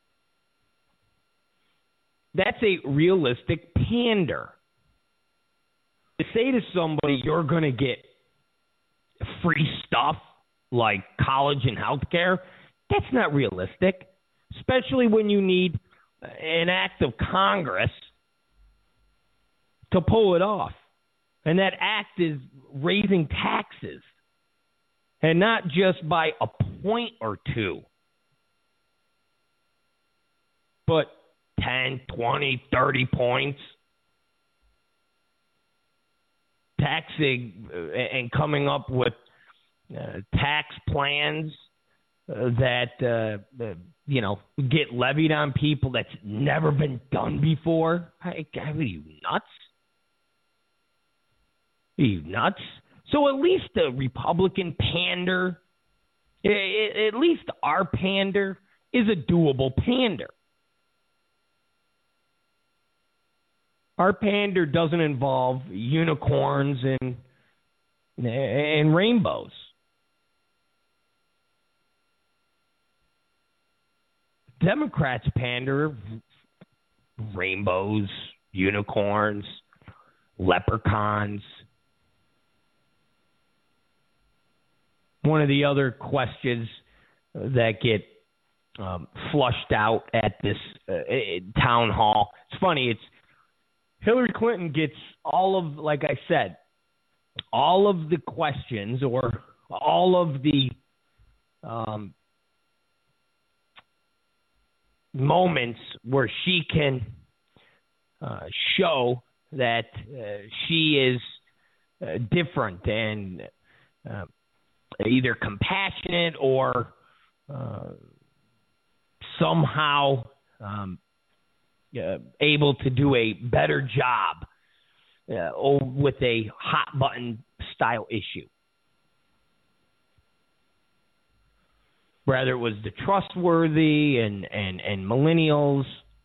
That's a realistic pander. To say to somebody you're going to get free stuff like college and health care, that's not realistic, especially when you need an act of Congress to pull it off. And that act is raising taxes, and not just by a point or two, but ten, twenty, thirty points. Taxing and coming up with uh, tax plans uh, that, uh, you know, get levied on people that's never been done before. I, I, are you nuts? Are you nuts? So at least the Republican pander, at least our pander is a doable pander. Our pander doesn't involve unicorns and and rainbows. Democrats pander rainbows, unicorns, leprechauns. One of the other questions that get um, flushed out at this uh, town hall. It's funny. It's Hillary Clinton gets all of, like I said, all of the questions or all of the um, moments where she can uh, show that uh, she is uh, different and uh, either compassionate or uh, somehow um, uh, able to do a better job uh, with a hot button style issue. Whether it was the trustworthy and, and, and millennials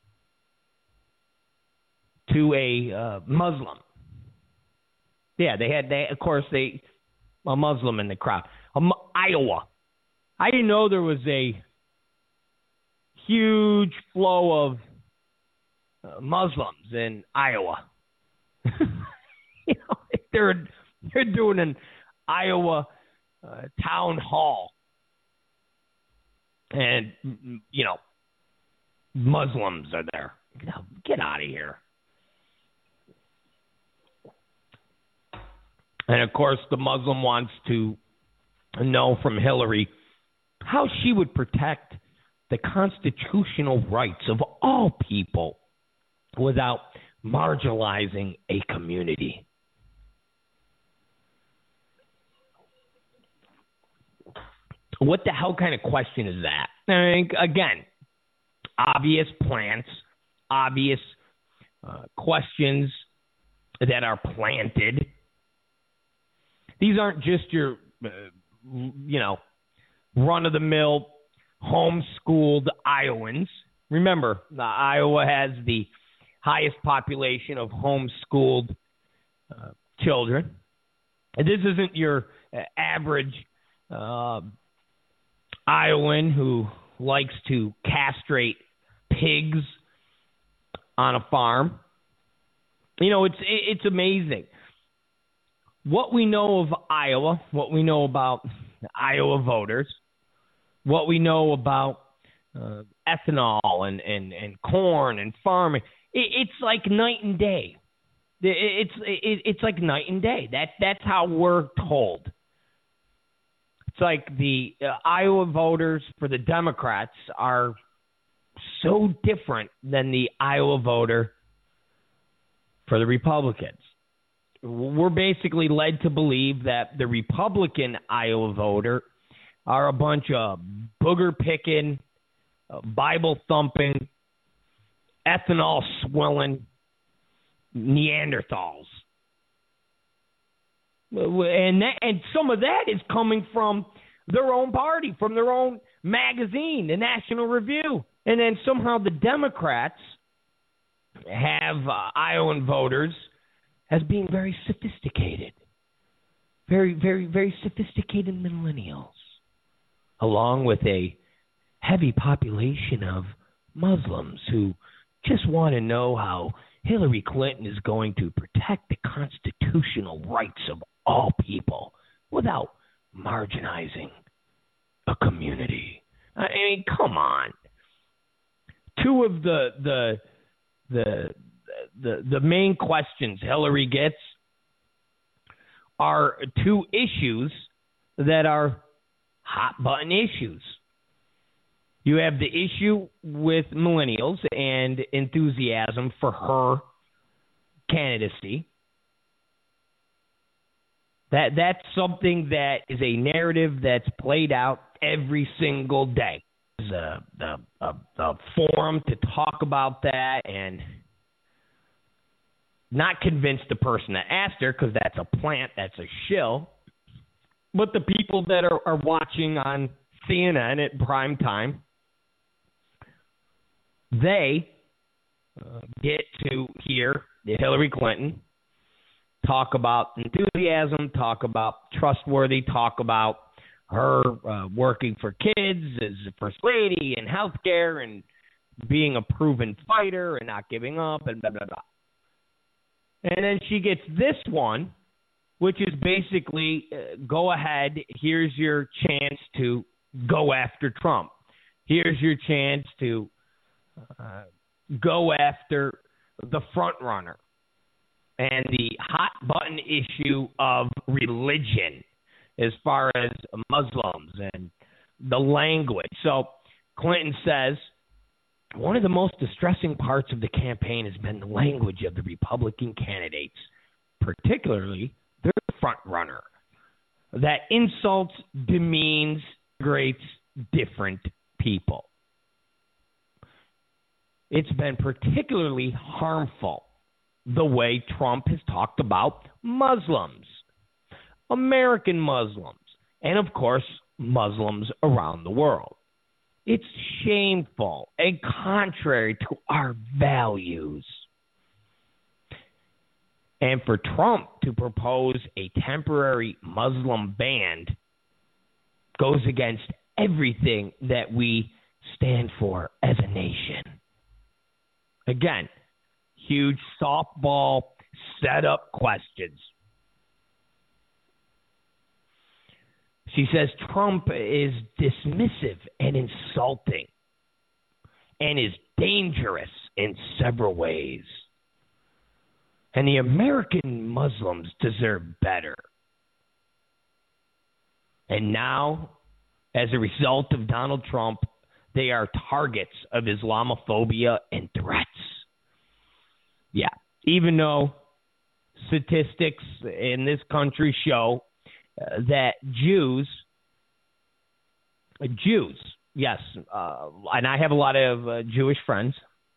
to a uh, Muslim. Yeah, they had, they of course, they a Muslim in the crowd. Um, Iowa. I didn't know there was a huge flow of uh, Muslims in Iowa. You know, they're they're doing an Iowa uh, town hall, and you know, Muslims are there. Get out of here. And of course, the Muslim wants to know from Hillary how she would protect the constitutional rights of all people without marginalizing a community. What the hell kind of question is that? I mean, again, obvious plants, obvious uh, questions that are planted. These aren't just your, uh, you know, run-of-the-mill, homeschooled Iowans. Remember, uh, Iowa has the highest population of homeschooled uh, children. And this isn't your uh, average uh, Iowan who likes to castrate pigs on a farm. You know, it's it's amazing. What we know of Iowa, what we know about Iowa voters, what we know about uh, ethanol and, and, and corn and farming, it, it's like night and day. It, it's it, it's like night and day. That that's how we're told. It's like the uh, Iowa voters for the Democrats are so different than the Iowa voter for the Republicans. we're basically led to believe that the Republican Iowa voter are a bunch of booger-picking, uh, Bible-thumping, ethanol-swilling Neanderthals. And that, and some of that is coming from their own party, from their own magazine, the National Review. And then somehow the Democrats have uh, Iowan voters as being very sophisticated, very, very, very sophisticated millennials, along with a heavy population of Muslims who just want to know how Hillary Clinton is going to protect the constitutional rights of all people without marginalizing a community. I mean, come on. Two of the the the the, the main questions Hillary gets are two issues that are hot button issues. You have the issue with millennials and enthusiasm for her candidacy. That that's something that is a narrative that's played out every single day. There's a, a, a, a forum to talk about that and not convince the person that asked her, because that's a plant, that's a shill. But the people that are, are watching on C N N at prime time, they uh, get to hear Hillary Clinton talk about enthusiasm, talk about trustworthy, talk about her uh, working for kids as a first lady and healthcare and being a proven fighter and not giving up and blah, blah, blah. And then she gets this one, which is basically uh, go ahead, here's your chance to go after Trump. Here's your chance to uh, go after the front runner and the hot button issue of religion as far as Muslims and the language. So Clinton says, one of the most distressing parts of the campaign has been the language of the Republican candidates, particularly their front runner, that insults, demeans, degrades different people. It's been particularly harmful the way Trump has talked about Muslims, American Muslims, and of course, Muslims around the world. It's shameful and contrary to our values. And for Trump to propose a temporary Muslim ban goes against everything that we stand for as a nation. Again, huge softball setup questions. She says Trump is dismissive and insulting and is dangerous in several ways. And the American Muslims deserve better. And now, as a result of Donald Trump, they are targets of Islamophobia and threats. Yeah, even though statistics in this country show uh, that Jews, uh, Jews, yes, uh, and I have a lot of uh, Jewish friends,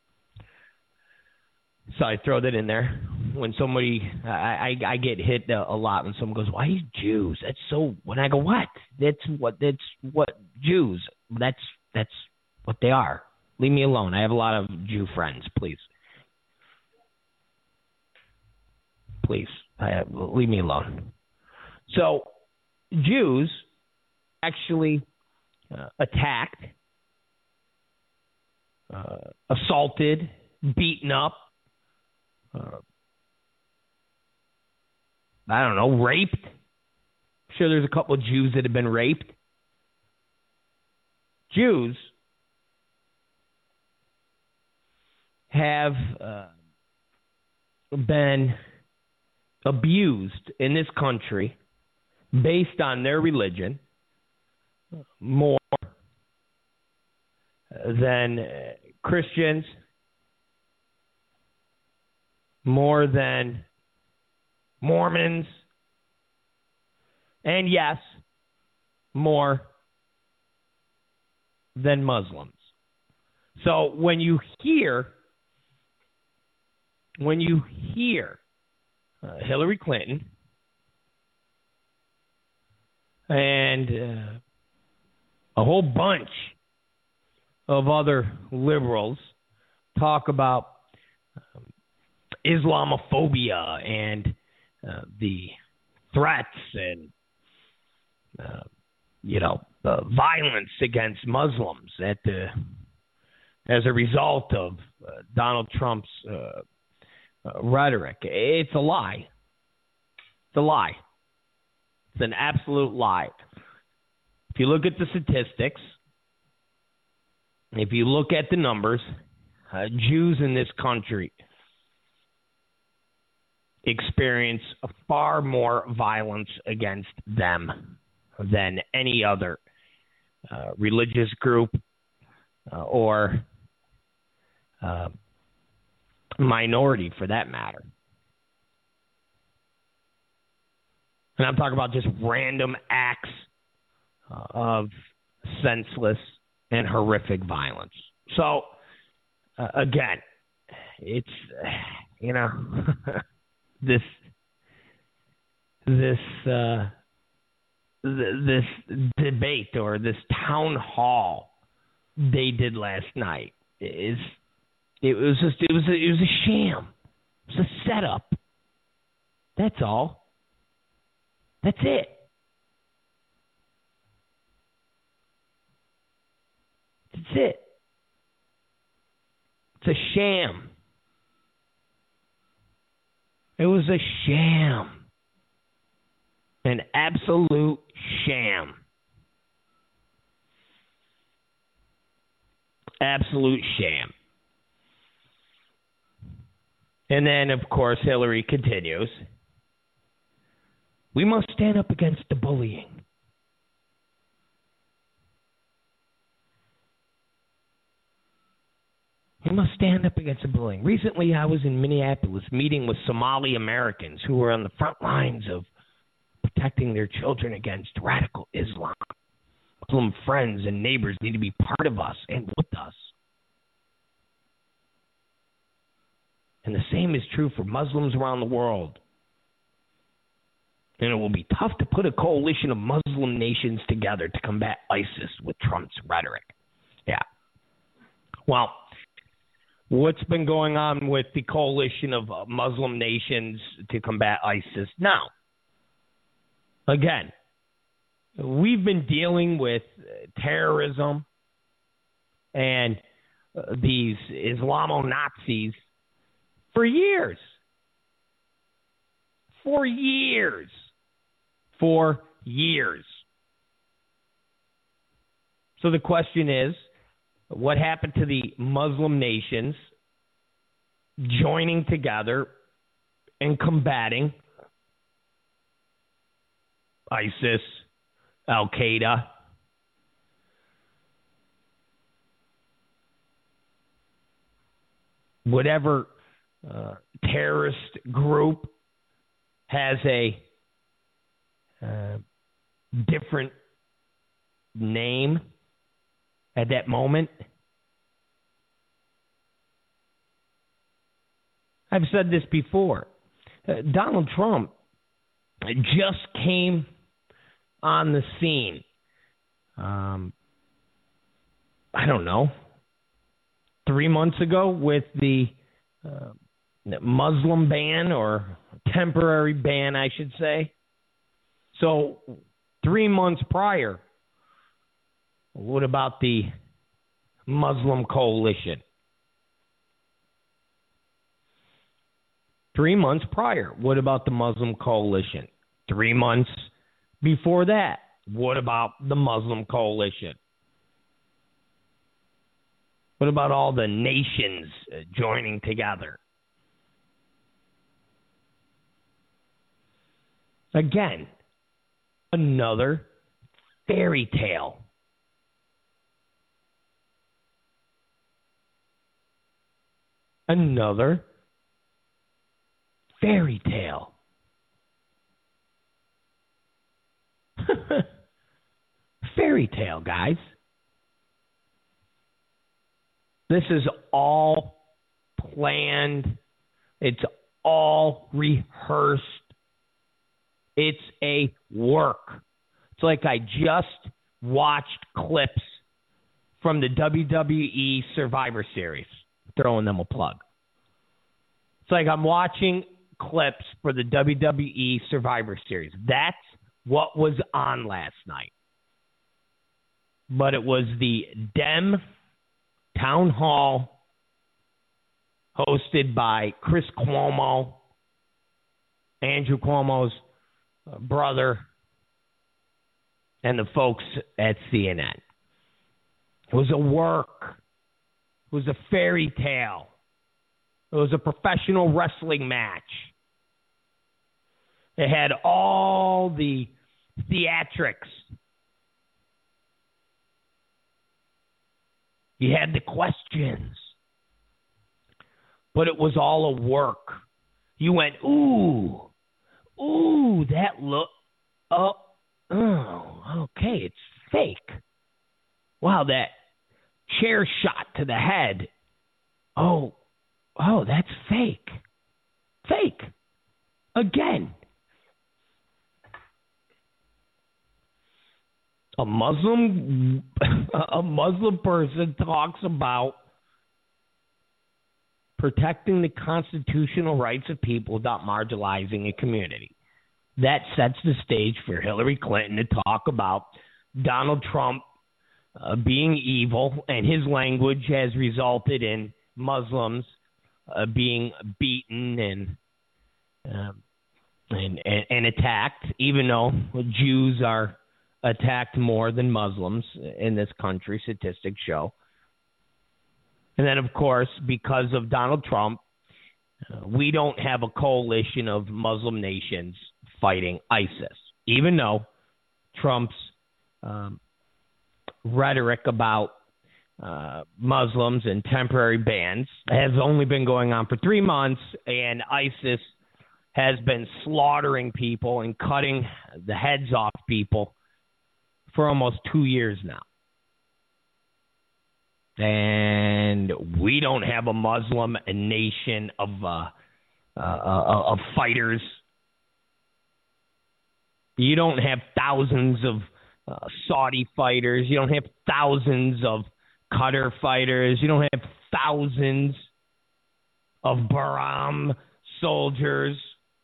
so I throw that in there. When somebody, I, I, I get hit a, a lot when someone goes, "Why you Jews?" That's so. When I go, "What? That's what. That's what Jews. That's that's what they are. Leave me alone. I have a lot of Jew friends. Please, please, I, leave me alone." So, Jews actually uh, attacked, uh, assaulted, beaten up. Uh, I don't know, raped. I'm sure there's a couple of Jews that have been raped. Jews have uh, been abused in this country based on their religion more than Christians, more than Mormons, and yes, more than Muslims. So when you hear, when you hear uh, Hillary Clinton and uh, a whole bunch of other liberals talk about um, Islamophobia and uh, the threats and, uh, you know, the violence against Muslims at the, as a result of uh, Donald Trump's uh, uh, rhetoric. It's a lie. It's a lie. It's an absolute lie. If you look at the statistics, if you look at the numbers, uh, Jews in this country experience far more violence against them than any other uh, religious group uh, or uh, minority, for that matter. And I'm talking about just random acts uh, of senseless and horrific violence. So, uh, again, it's, you know, this, this, uh, th- this debate or this town hall they did last night is, it was just, it was, a, it was a sham. It was a setup. That's all. That's it. That's it. It's a sham. It was a sham. An absolute sham. Absolute sham. And then, of course, Hillary continues. We must stand up against the bullying. We must stand up against the bullying. Recently, I was in Minneapolis meeting with Somali Americans who were on the front lines of protecting their children against radical Islam. Muslim friends and neighbors need to be part of us and with us. And the same is true for Muslims around the world. And it will be tough to put a coalition of Muslim nations together to combat ISIS with Trump's rhetoric. Yeah. Well, what's been going on with the coalition of uh, Muslim nations to combat ISIS now? Again, we've been dealing with terrorism and uh, these Islamo-Nazis for years. For years. For years. So the question is, what happened to the Muslim nations joining together and combating ISIS, Al-Qaeda, whatever uh, terrorist group has a uh, different name at that moment? I've said this before. Uh, Donald Trump just came on the scene. Um, I don't know, three months ago with the uh, Muslim ban, or temporary ban, I should say. So three months prior, what about the Muslim coalition? Three months prior, what about the Muslim coalition? Three months before that, what about the Muslim coalition? What about all the nations joining together? Again, another fairy tale. Another fairy tale. Fairy tale, guys. This is all planned. It's all rehearsed. It's a work. It's like I just watched clips from the W W E Survivor Series. Throwing them a plug. It's like I'm watching clips for the W W E Survivor Series. That's what was on last night. But it was the Dem Town Hall hosted by Chris Cuomo, Andrew Cuomo's brother, and the folks at C N N. It was a work. It was a fairy tale. It was a professional wrestling match. It had all the theatrics. You had the questions. But it was all a work. You went, ooh, ooh, that look, oh, oh, okay, it's fake. Wow, that chair shot to the head. Oh, oh, that's fake. Fake. Again. A Muslim a Muslim person talks about protecting the constitutional rights of people without marginalizing a community. That sets the stage for Hillary Clinton to talk about Donald Trump uh, being evil, and his language has resulted in Muslims uh, being beaten and, um, and, and and attacked, even though Jews are attacked more than Muslims in this country, statistics show. And then, of course, because of Donald Trump, uh, we don't have a coalition of Muslim nations fighting ISIS, even though Trump's um, rhetoric about uh, Muslims and temporary bans has only been going on for three months, and ISIS has been slaughtering people and cutting the heads off people for almost two years now. And we don't have a Muslim a nation of uh, uh, uh, of fighters. You don't have thousands of uh, Saudi fighters. You don't have thousands of Qatar fighters. You don't have thousands of Bahram soldiers.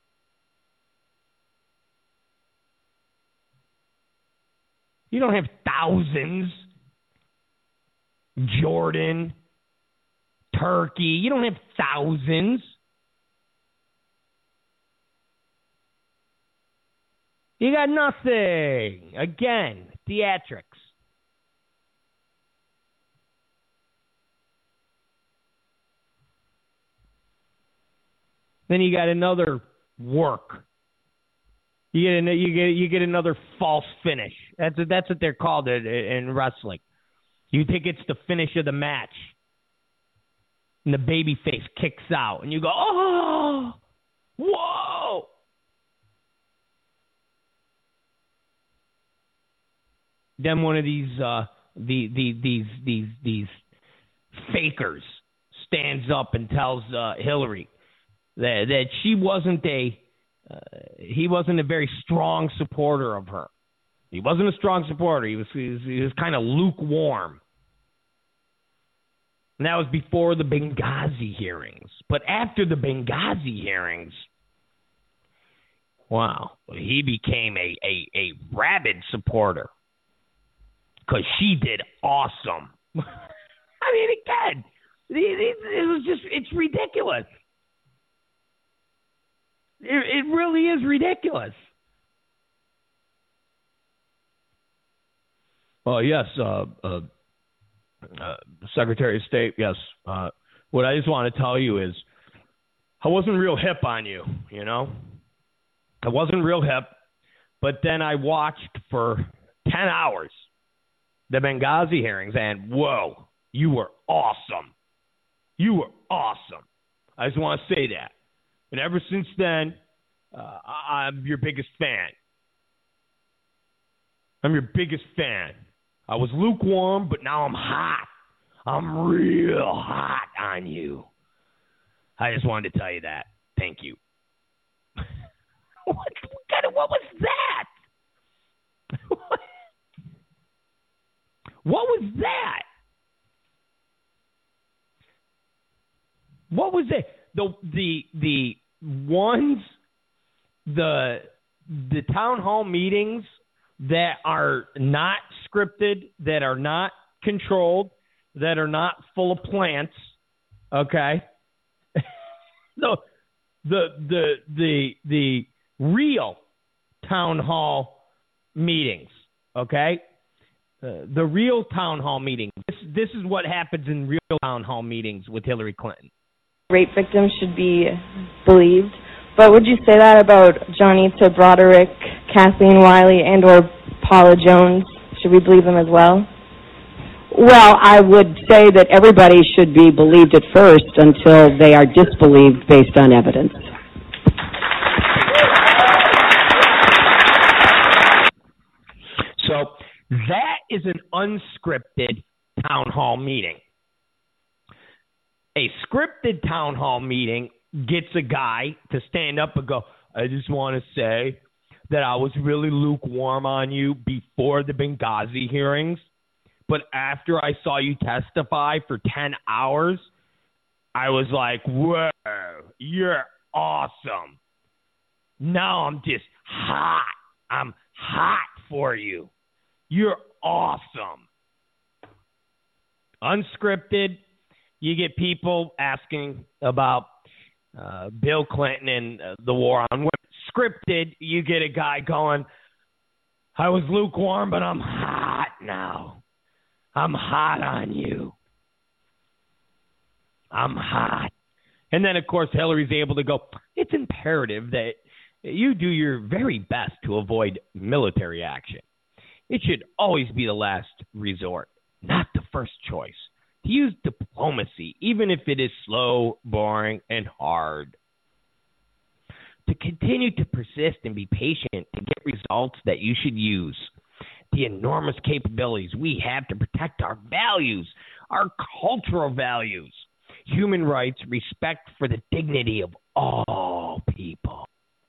You don't have thousands. Jordan, Turkey. You don't have thousands. You got nothing. Again, theatrics. Then you got another work. You get a, you get you get another false finish. That's that's what they're called in, in wrestling. You think it's the finish of the match, and the babyface kicks out, and you go, oh, whoa. Then one of these uh, the, the these these these fakers stands up and tells uh, Hillary that that she wasn't a uh, he wasn't a very strong supporter of her. He wasn't a strong supporter. He was he was, he was kind of lukewarm. And that was before the Benghazi hearings. But after the Benghazi hearings, wow, he became a, a, a rabid supporter because she did awesome. I mean, again, it, it, it was just, it's ridiculous. It, it really is ridiculous. Oh, yes, uh, uh, uh, Secretary of State, yes. Uh, what I just want to tell you is I wasn't real hip on you, you know? I wasn't real hip, but then I watched for ten hours the Benghazi hearings, and whoa, you were awesome. You were awesome. I just want to say that. And ever since then, uh, I'm your biggest fan. I'm your biggest fan. I was lukewarm, but now I'm hot. I'm real hot on you. I just wanted to tell you that. Thank you. what, what, kind of, what was that? What was that? What was it? The the the ones the the town hall meetings that are not scripted, that are not controlled, that are not full of plants, okay? the the the the the real town hall meetings, okay? Uh, the real town hall meetings. This this is what happens in real town hall meetings with Hillary Clinton. Rape victims should be believed, but would you say that about Johnita Broderick, Kathleen Wiley, and or Paula Jones? Should we believe them as well? Well, I would say that everybody should be believed at first until they are disbelieved based on evidence. So that is an unscripted town hall meeting. A scripted town hall meeting gets a guy to stand up and go, I just want to say that I was really lukewarm on you before the Benghazi hearings, but after I saw you testify for ten hours, I was like, whoa, you're awesome. Now I'm just hot. I'm hot for you. You're awesome. Unscripted, you get people asking about uh, Bill Clinton and uh, the war on women. Scripted, you get a guy going, I was lukewarm, but I'm hot now. I'm hot on you. I'm hot. And then, of course, Hillary's able to go, it's imperative that you do your very best to avoid military action. It should always be the last resort, not the first choice. To use diplomacy, even if it is slow, boring, and hard. To continue to persist and be patient to get results that you should use. The enormous capabilities we have to protect our values, our cultural values, human rights, respect for the dignity of all people.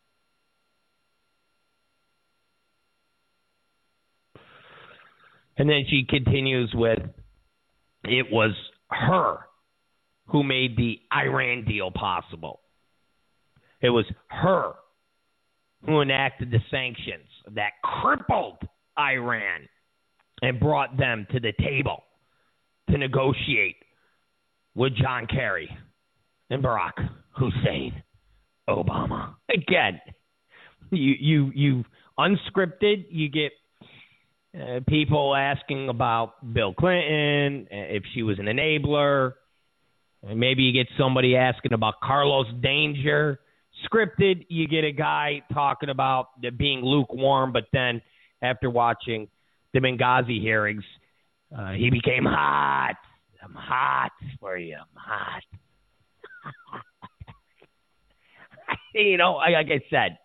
And then she continues with, it was her who made the Iran deal possible. It was her who enacted the sanctions that crippled Iran and brought them to the table to negotiate with John Kerry and Barack Hussein Obama. Again, you you you unscripted, you get Uh, people asking about Bill Clinton, if she was an enabler. And maybe you get somebody asking about Carlos Danger. Scripted, you get a guy talking about being lukewarm, but then after watching the Benghazi hearings, uh, he became hot. I'm hot for you. I'm hot. you know, like I said,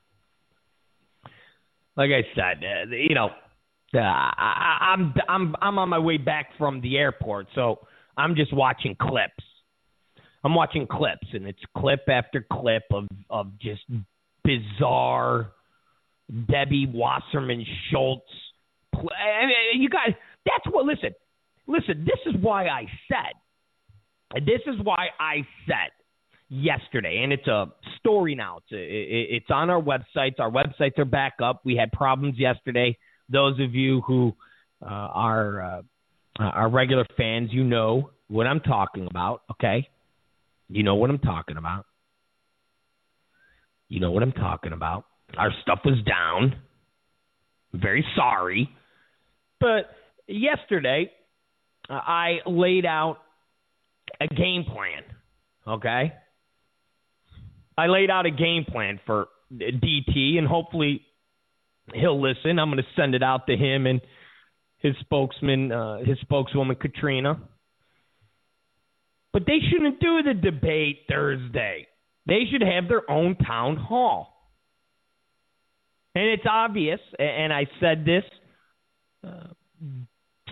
like I said, uh, you know, Uh, I, I'm I'm I'm on my way back from the airport, so I'm just watching clips. I'm watching clips, and it's clip after clip of, of just bizarre Debbie Wasserman Schultz. I mean, you guys, that's what. Listen, listen. This is why I said. This is why I said yesterday, and it's a story now. It's a, it's on our websites. Our websites are back up. We had problems yesterday. Those of you who uh, are uh, are regular fans, you know what I'm talking about, okay? You know what I'm talking about. You know what I'm talking about. Our stuff was down. I'm very sorry. But yesterday, uh, I laid out a game plan, okay? I laid out a game plan for D T, and hopefully he'll listen. I'm going to send it out to him and his spokesman, uh, his spokeswoman, Katrina. But they shouldn't do the debate Thursday. They should have their own town hall. And it's obvious, and I said this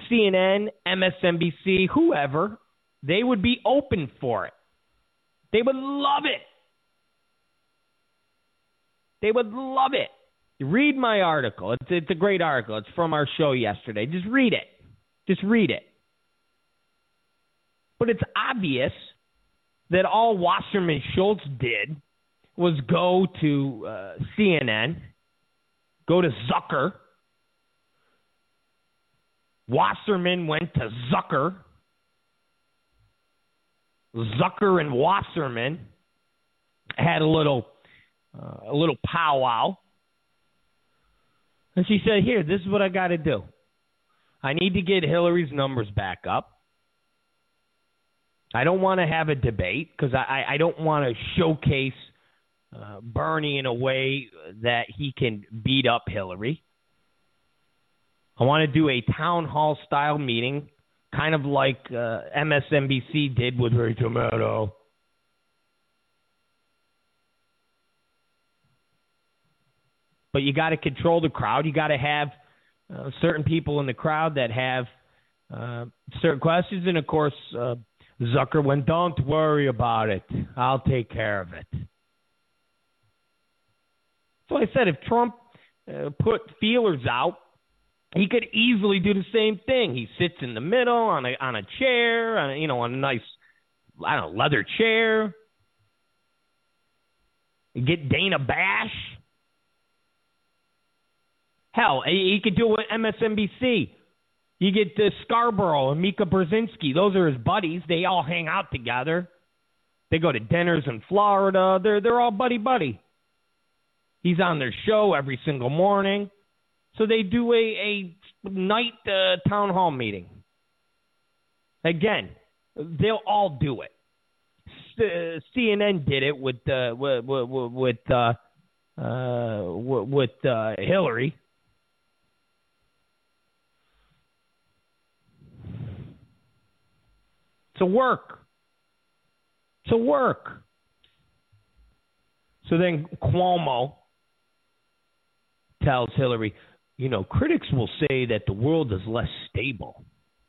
C N N, M S N B C, whoever, they would be open for it. They would love it. They would love it. Read my article. It's, it's a great article. It's from our show yesterday. Just read it. Just read it. But it's obvious that all Wasserman Schultz did was go to uh, C N N, go to Zucker. Wasserman went to Zucker. Zucker and Wasserman had a little, uh, a little powwow. And she said, here, this is what I got to do. I need to get Hillary's numbers back up. I don't want to have a debate because I, I don't want to showcase uh, Bernie in a way that he can beat up Hillary. I want to do a town hall style meeting, kind of like uh, M S N B C did with Rachel Maddow. But you got to control the crowd. You got to have uh, certain people in the crowd that have uh, certain questions. And, of course, uh, Zucker went, don't worry about it. I'll take care of it. So I said if Trump uh, put feelers out, he could easily do the same thing. He sits in the middle on a on a chair, on a, you know, on a nice, I don't know, leather chair. You get Dana Bash. Hell, he could do it with M S N B C. You get uh, Scarborough and Mika Brzezinski. Those are his buddies. They all hang out together. They go to dinners in Florida. They're they're all buddy buddy. He's on their show every single morning. So they do a, a night uh, town hall meeting. Again, they'll all do it. C- C N N did it with uh, with with uh, uh, with uh, Hillary. It's a work. It's a work. So then Cuomo tells Hillary, you know, critics will say that the world is less stable.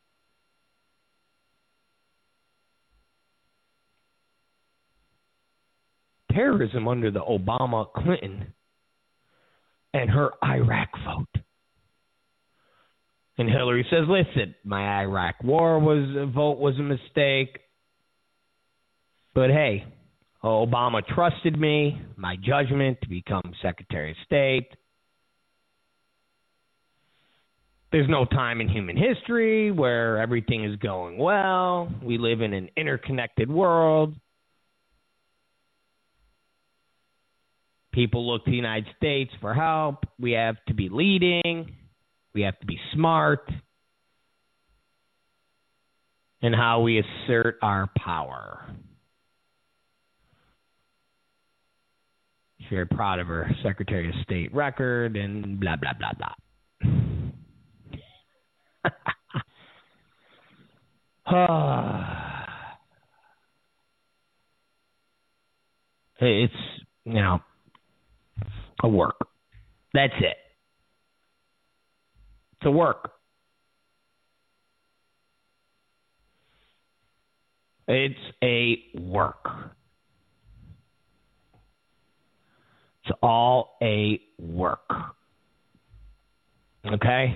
Terrorism under the Obama, Clinton, and her Iraq vote. And Hillary says, listen, my Iraq war was vote was a mistake. But hey, Obama trusted me, my judgment to become Secretary of State. There's no time in human history where everything is going well. We live in an interconnected world. People look to the United States for help. We have to be leading. We have to be smart in how we assert our power. She's very proud of her Secretary of State record and blah, blah, blah, blah. It's, you know, a work. That's it. It's a work. It's a work. It's all a work. Okay?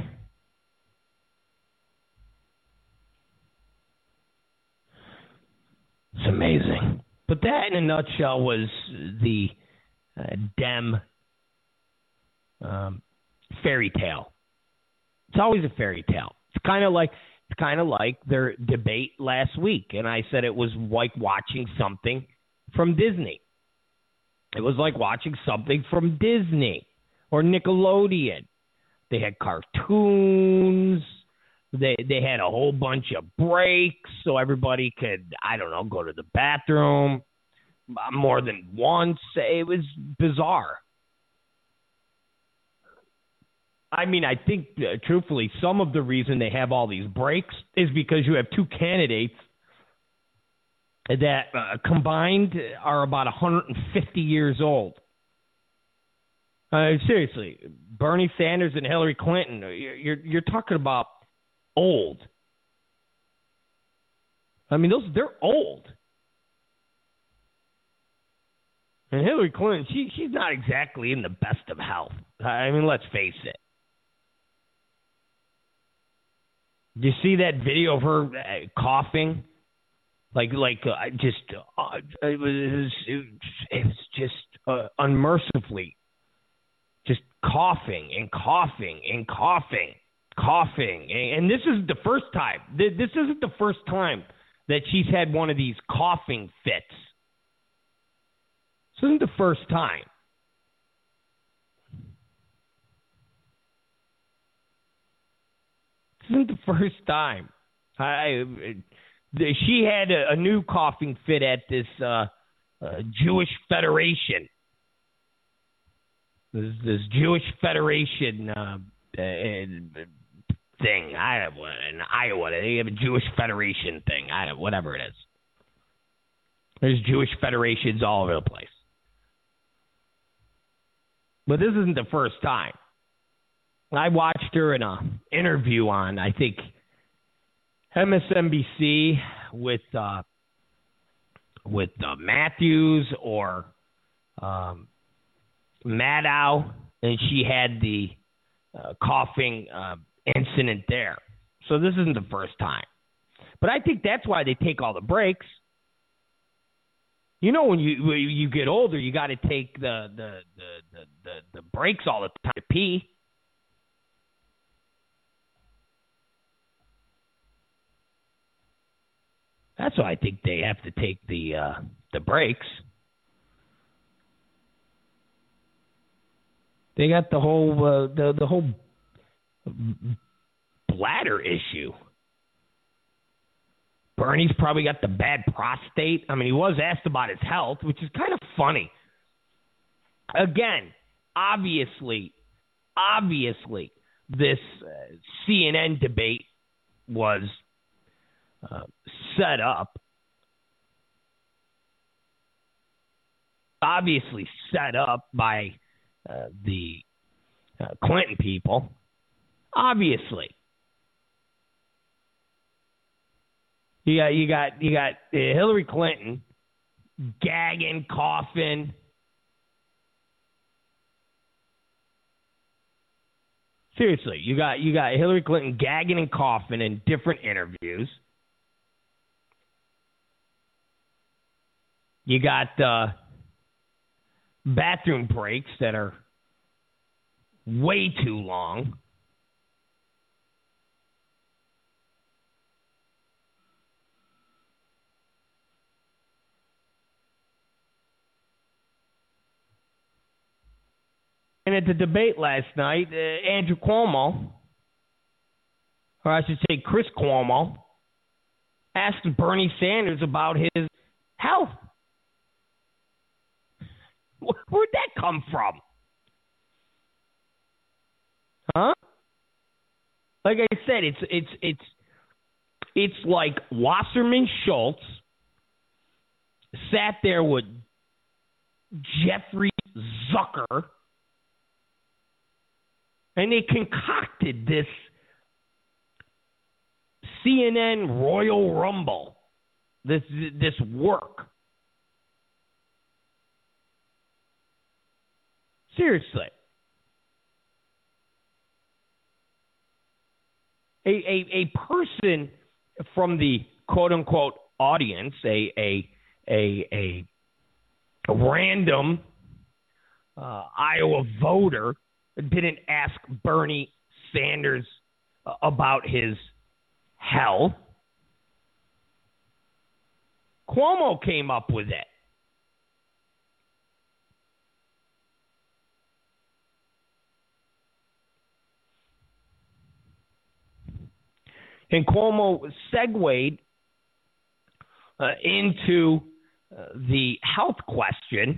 It's amazing. But that, in a nutshell, was the uh, Dem um, fairy tale. It's always a fairy tale. It's kind of like it's kind of like their debate last week, and I said it was like watching something from Disney. It was like watching something from Disney or Nickelodeon. They had cartoons. They they had a whole bunch of breaks so everybody could, I don't know, go to the bathroom more than once. It was bizarre. I mean, I think, uh, truthfully, some of the reason they have all these breaks is because you have two candidates that uh, combined are about one hundred fifty years old. Uh, seriously, Bernie Sanders and Hillary Clinton, you're, you're, you're talking about old. I mean, those they're old. And Hillary Clinton, she she's not exactly in the best of health. I mean, let's face it. Did you see that video of her uh, coughing? Like, like uh, just, uh, it, was, it, was, it was just uh, unmercifully just coughing and coughing and coughing, coughing. And, and this isn't the first time. This isn't the first time that she's had one of these coughing fits. This isn't the first time. This isn't the first time. I, I she had a, a new coughing fit at this uh, uh, Jewish Federation. This, this Jewish Federation uh, uh, thing. I have in Iowa. They have a Jewish Federation thing. I have, whatever it is. There's Jewish federations all over the place. But this isn't the first time. I watched her in an interview on, I think, M S N B C with uh, with uh, Matthews or um, Maddow, and she had the uh, coughing uh, incident there. So this isn't the first time. But I think that's why they take all the breaks. You know, when you when you get older, you got to take the the, the, the, the the breaks all the time to pee. That's why I think they have to take the uh, the breaks. They got the whole uh, the the whole bladder issue. Bernie's probably got the bad prostate. I mean, he was asked about his health, which is kind of funny. Again, obviously, obviously, this uh, C N N debate was uh, set up. Obviously set up by uh, the uh, Clinton people. Obviously. You got you got you got uh, Hillary Clinton gagging, coughing. Seriously, you got you got Hillary Clinton gagging and coughing in different interviews. You got uh, bathroom breaks that are way too long. And at the debate last night, uh, Andrew Cuomo, or I should say Chris Cuomo, asked Bernie Sanders about his health. Where'd that come from? Huh? Like I said, it's it's it's it's like Wasserman Schultz sat there with Jeffrey Zucker, and they concocted this C N N Royal Rumble, this this work. Seriously. A, a a person from the quote-unquote audience, a a a a, a random uh, Iowa voter, didn't ask Bernie Sanders about his health. Cuomo came up with it. And Cuomo segued uh, into uh, the health question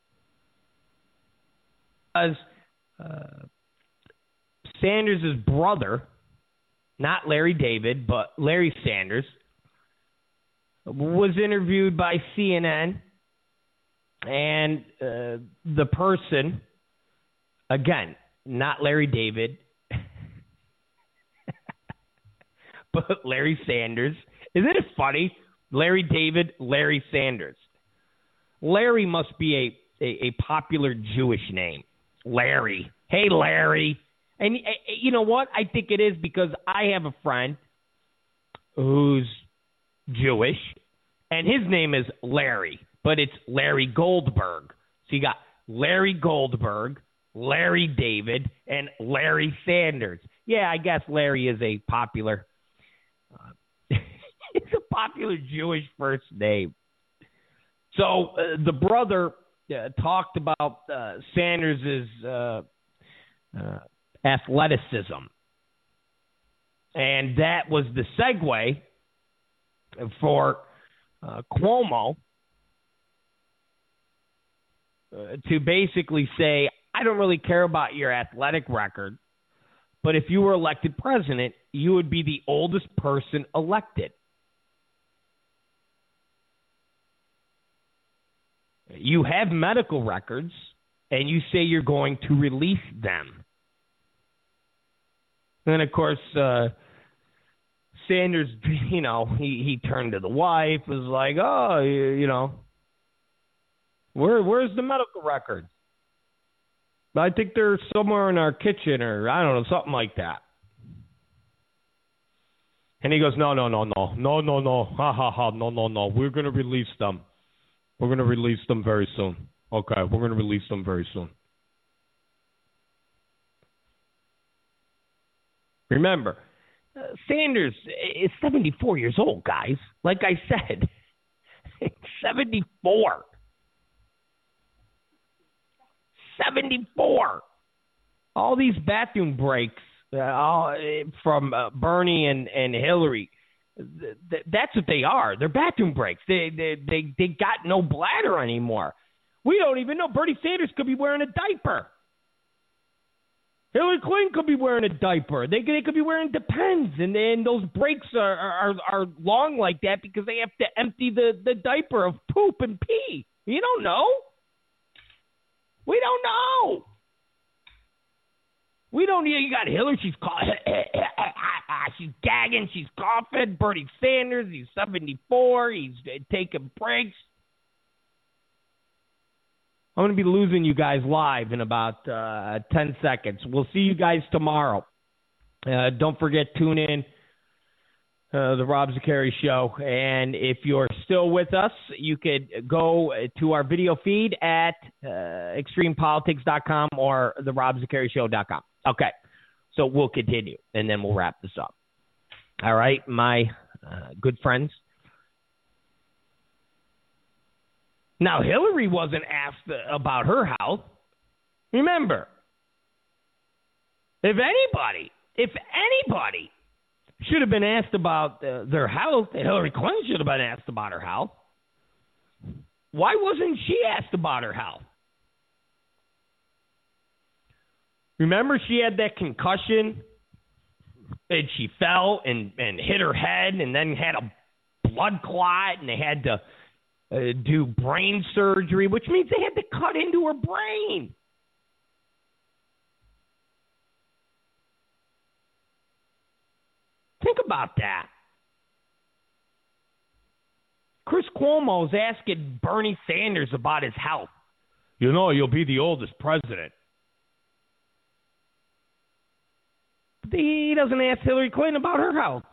as uh, Sanders' brother, not Larry David, but Larry Sanders, was interviewed by C N N, and uh, the person, again, not Larry David, but Larry Sanders. Isn't it funny? Larry David, Larry Sanders. Larry must be a, a, a popular Jewish name. Larry. Hey, Larry. And you know what? I think it is because I have a friend who's Jewish, and his name is Larry, but it's Larry Goldberg. So you got Larry Goldberg, Larry David, and Larry Sanders. Yeah, I guess Larry is a popular, uh, it's a popular Jewish first name. So uh, the brother uh, talked about uh, Sanders' uh, uh, athleticism, and that was the segue for uh, Cuomo uh, to basically say, I don't really care about your athletic record, but if you were elected president, you would be the oldest person elected. You have medical records, and you say you're going to release them. And, of course, uh, Sanders, you know, he, he turned to the wife, was like, oh, you, you know, where where's the medical records? I think they're somewhere in our kitchen or, I don't know, something like that. And he goes, no, no, no, no, no, no, no, ha, ha, ha, no, no, no, we're going to release them. We're going to release them very soon. Okay, we're going to release them very soon. Remember, uh, Sanders is seventy-four years old, guys. Like I said, seventy-four. seventy-four. All these bathroom breaks uh, all, from uh, Bernie and, and Hillary, th- th- that's what they are. They're bathroom breaks. They, they, they, they got no bladder anymore. We don't even know. Bernie Sanders could be wearing a diaper. Hillary Clinton could be wearing a diaper. They, they could be wearing Depends, and then those breaks are, are are long like that because they have to empty the, the diaper of poop and pee. You don't know. We don't know. We don't. You got Hillary. She's coughing. She's gagging. She's coughing. Bernie Sanders. He's seventy-four. He's taking breaks. I'm going to be losing you guys live in about uh, ten seconds. We'll see you guys tomorrow. Uh, don't forget, tune in, uh, the Rob Zicari Show. And if you're still with us, you could go to our video feed at uh, extreme politics dot com or the rob zicari show dot com. Okay, so we'll continue, and then we'll wrap this up. All right, my uh, good friends. Now, Hillary wasn't asked about her health. Remember, if anybody, if anybody should have been asked about uh, their health, Hillary Clinton should have been asked about her health. Why wasn't she asked about her health? Remember, she had that concussion, and she fell and, and hit her head and then had a blood clot, and they had to Uh, do brain surgery, which means they had to cut into her brain. Think about that. Chris Cuomo is asking Bernie Sanders about his health. You know, you'll be the oldest president. But he doesn't ask Hillary Clinton about her health.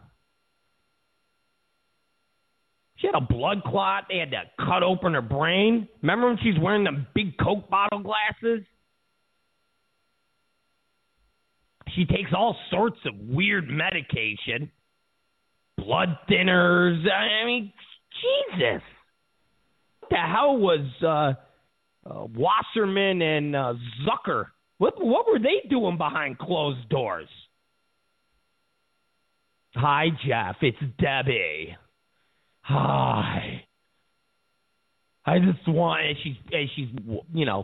She had a blood clot. They had to cut open her brain. Remember when she's wearing the big Coke bottle glasses? She takes all sorts of weird medication. Blood thinners. I mean, Jesus. What the hell was uh, uh, Wasserman and uh, Zucker? What, what were they doing behind closed doors? Hi, Jeff. It's Debbie. Hi. I just want, and she's, and she's, you know,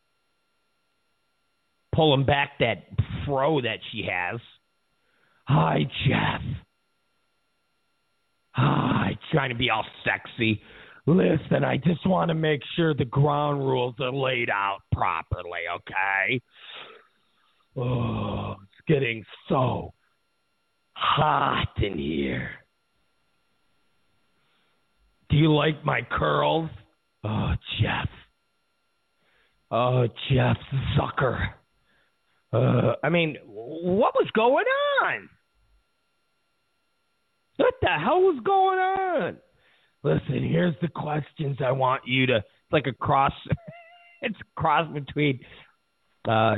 pulling back that fro that she has. Hi, Jeff. Hi, trying to be all sexy. Listen, I just want to make sure the ground rules are laid out properly, okay? Oh, it's getting so hot in here. Do you like my curls? Oh, Jeff. Oh, Jeff Zucker. Uh, I mean, what was going on? What the hell was going on? Listen, here's the questions I want you to. It's like a cross. It's a cross between. Uh,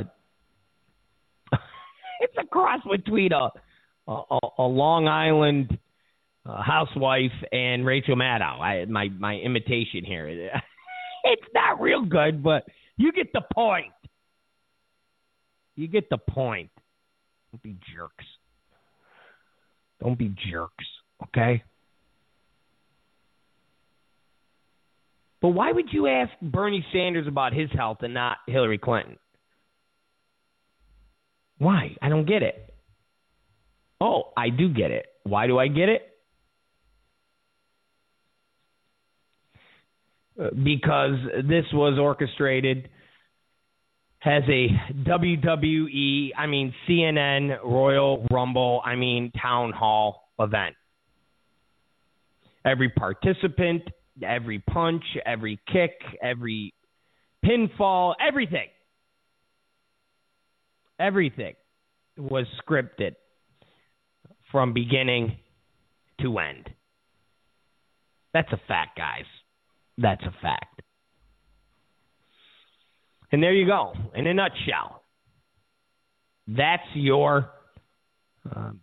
it's a cross between a a, a Long Island uh, housewife and Rachel Maddow. I my my imitation here. It's not real good, but you get the point. You get the point. Don't be jerks. Don't be jerks, okay? But why would you ask Bernie Sanders about his health and not Hillary Clinton? Why? I don't get it. Oh, I do get it. Why do I get it? Uh, because this was orchestrated as a W W E, I mean C N N, Royal Rumble, I mean Town Hall event. Every participant, every punch, every kick, every pinfall, everything. Everything was scripted from beginning to end. That's a fact, guys. That's a fact. And there you go, in a nutshell. That's your um,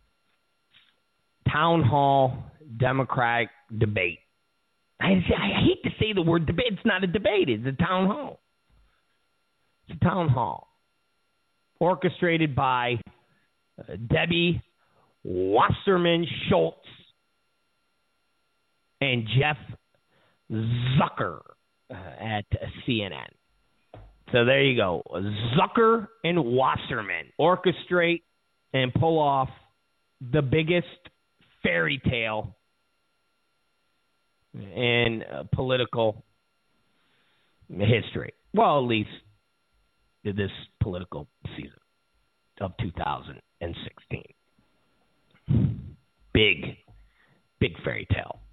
town hall Democratic debate. I, I hate to say the word debate. It's not a debate. It's a town hall. It's a town hall. Orchestrated by uh, Debbie Wasserman Schultz and Jeff Zucker uh, at C N N. So there you go. Zucker and Wasserman orchestrate and pull off the biggest fairy tale in uh, political history. Well, at least this political season of two thousand sixteen. Big, big fairy tale.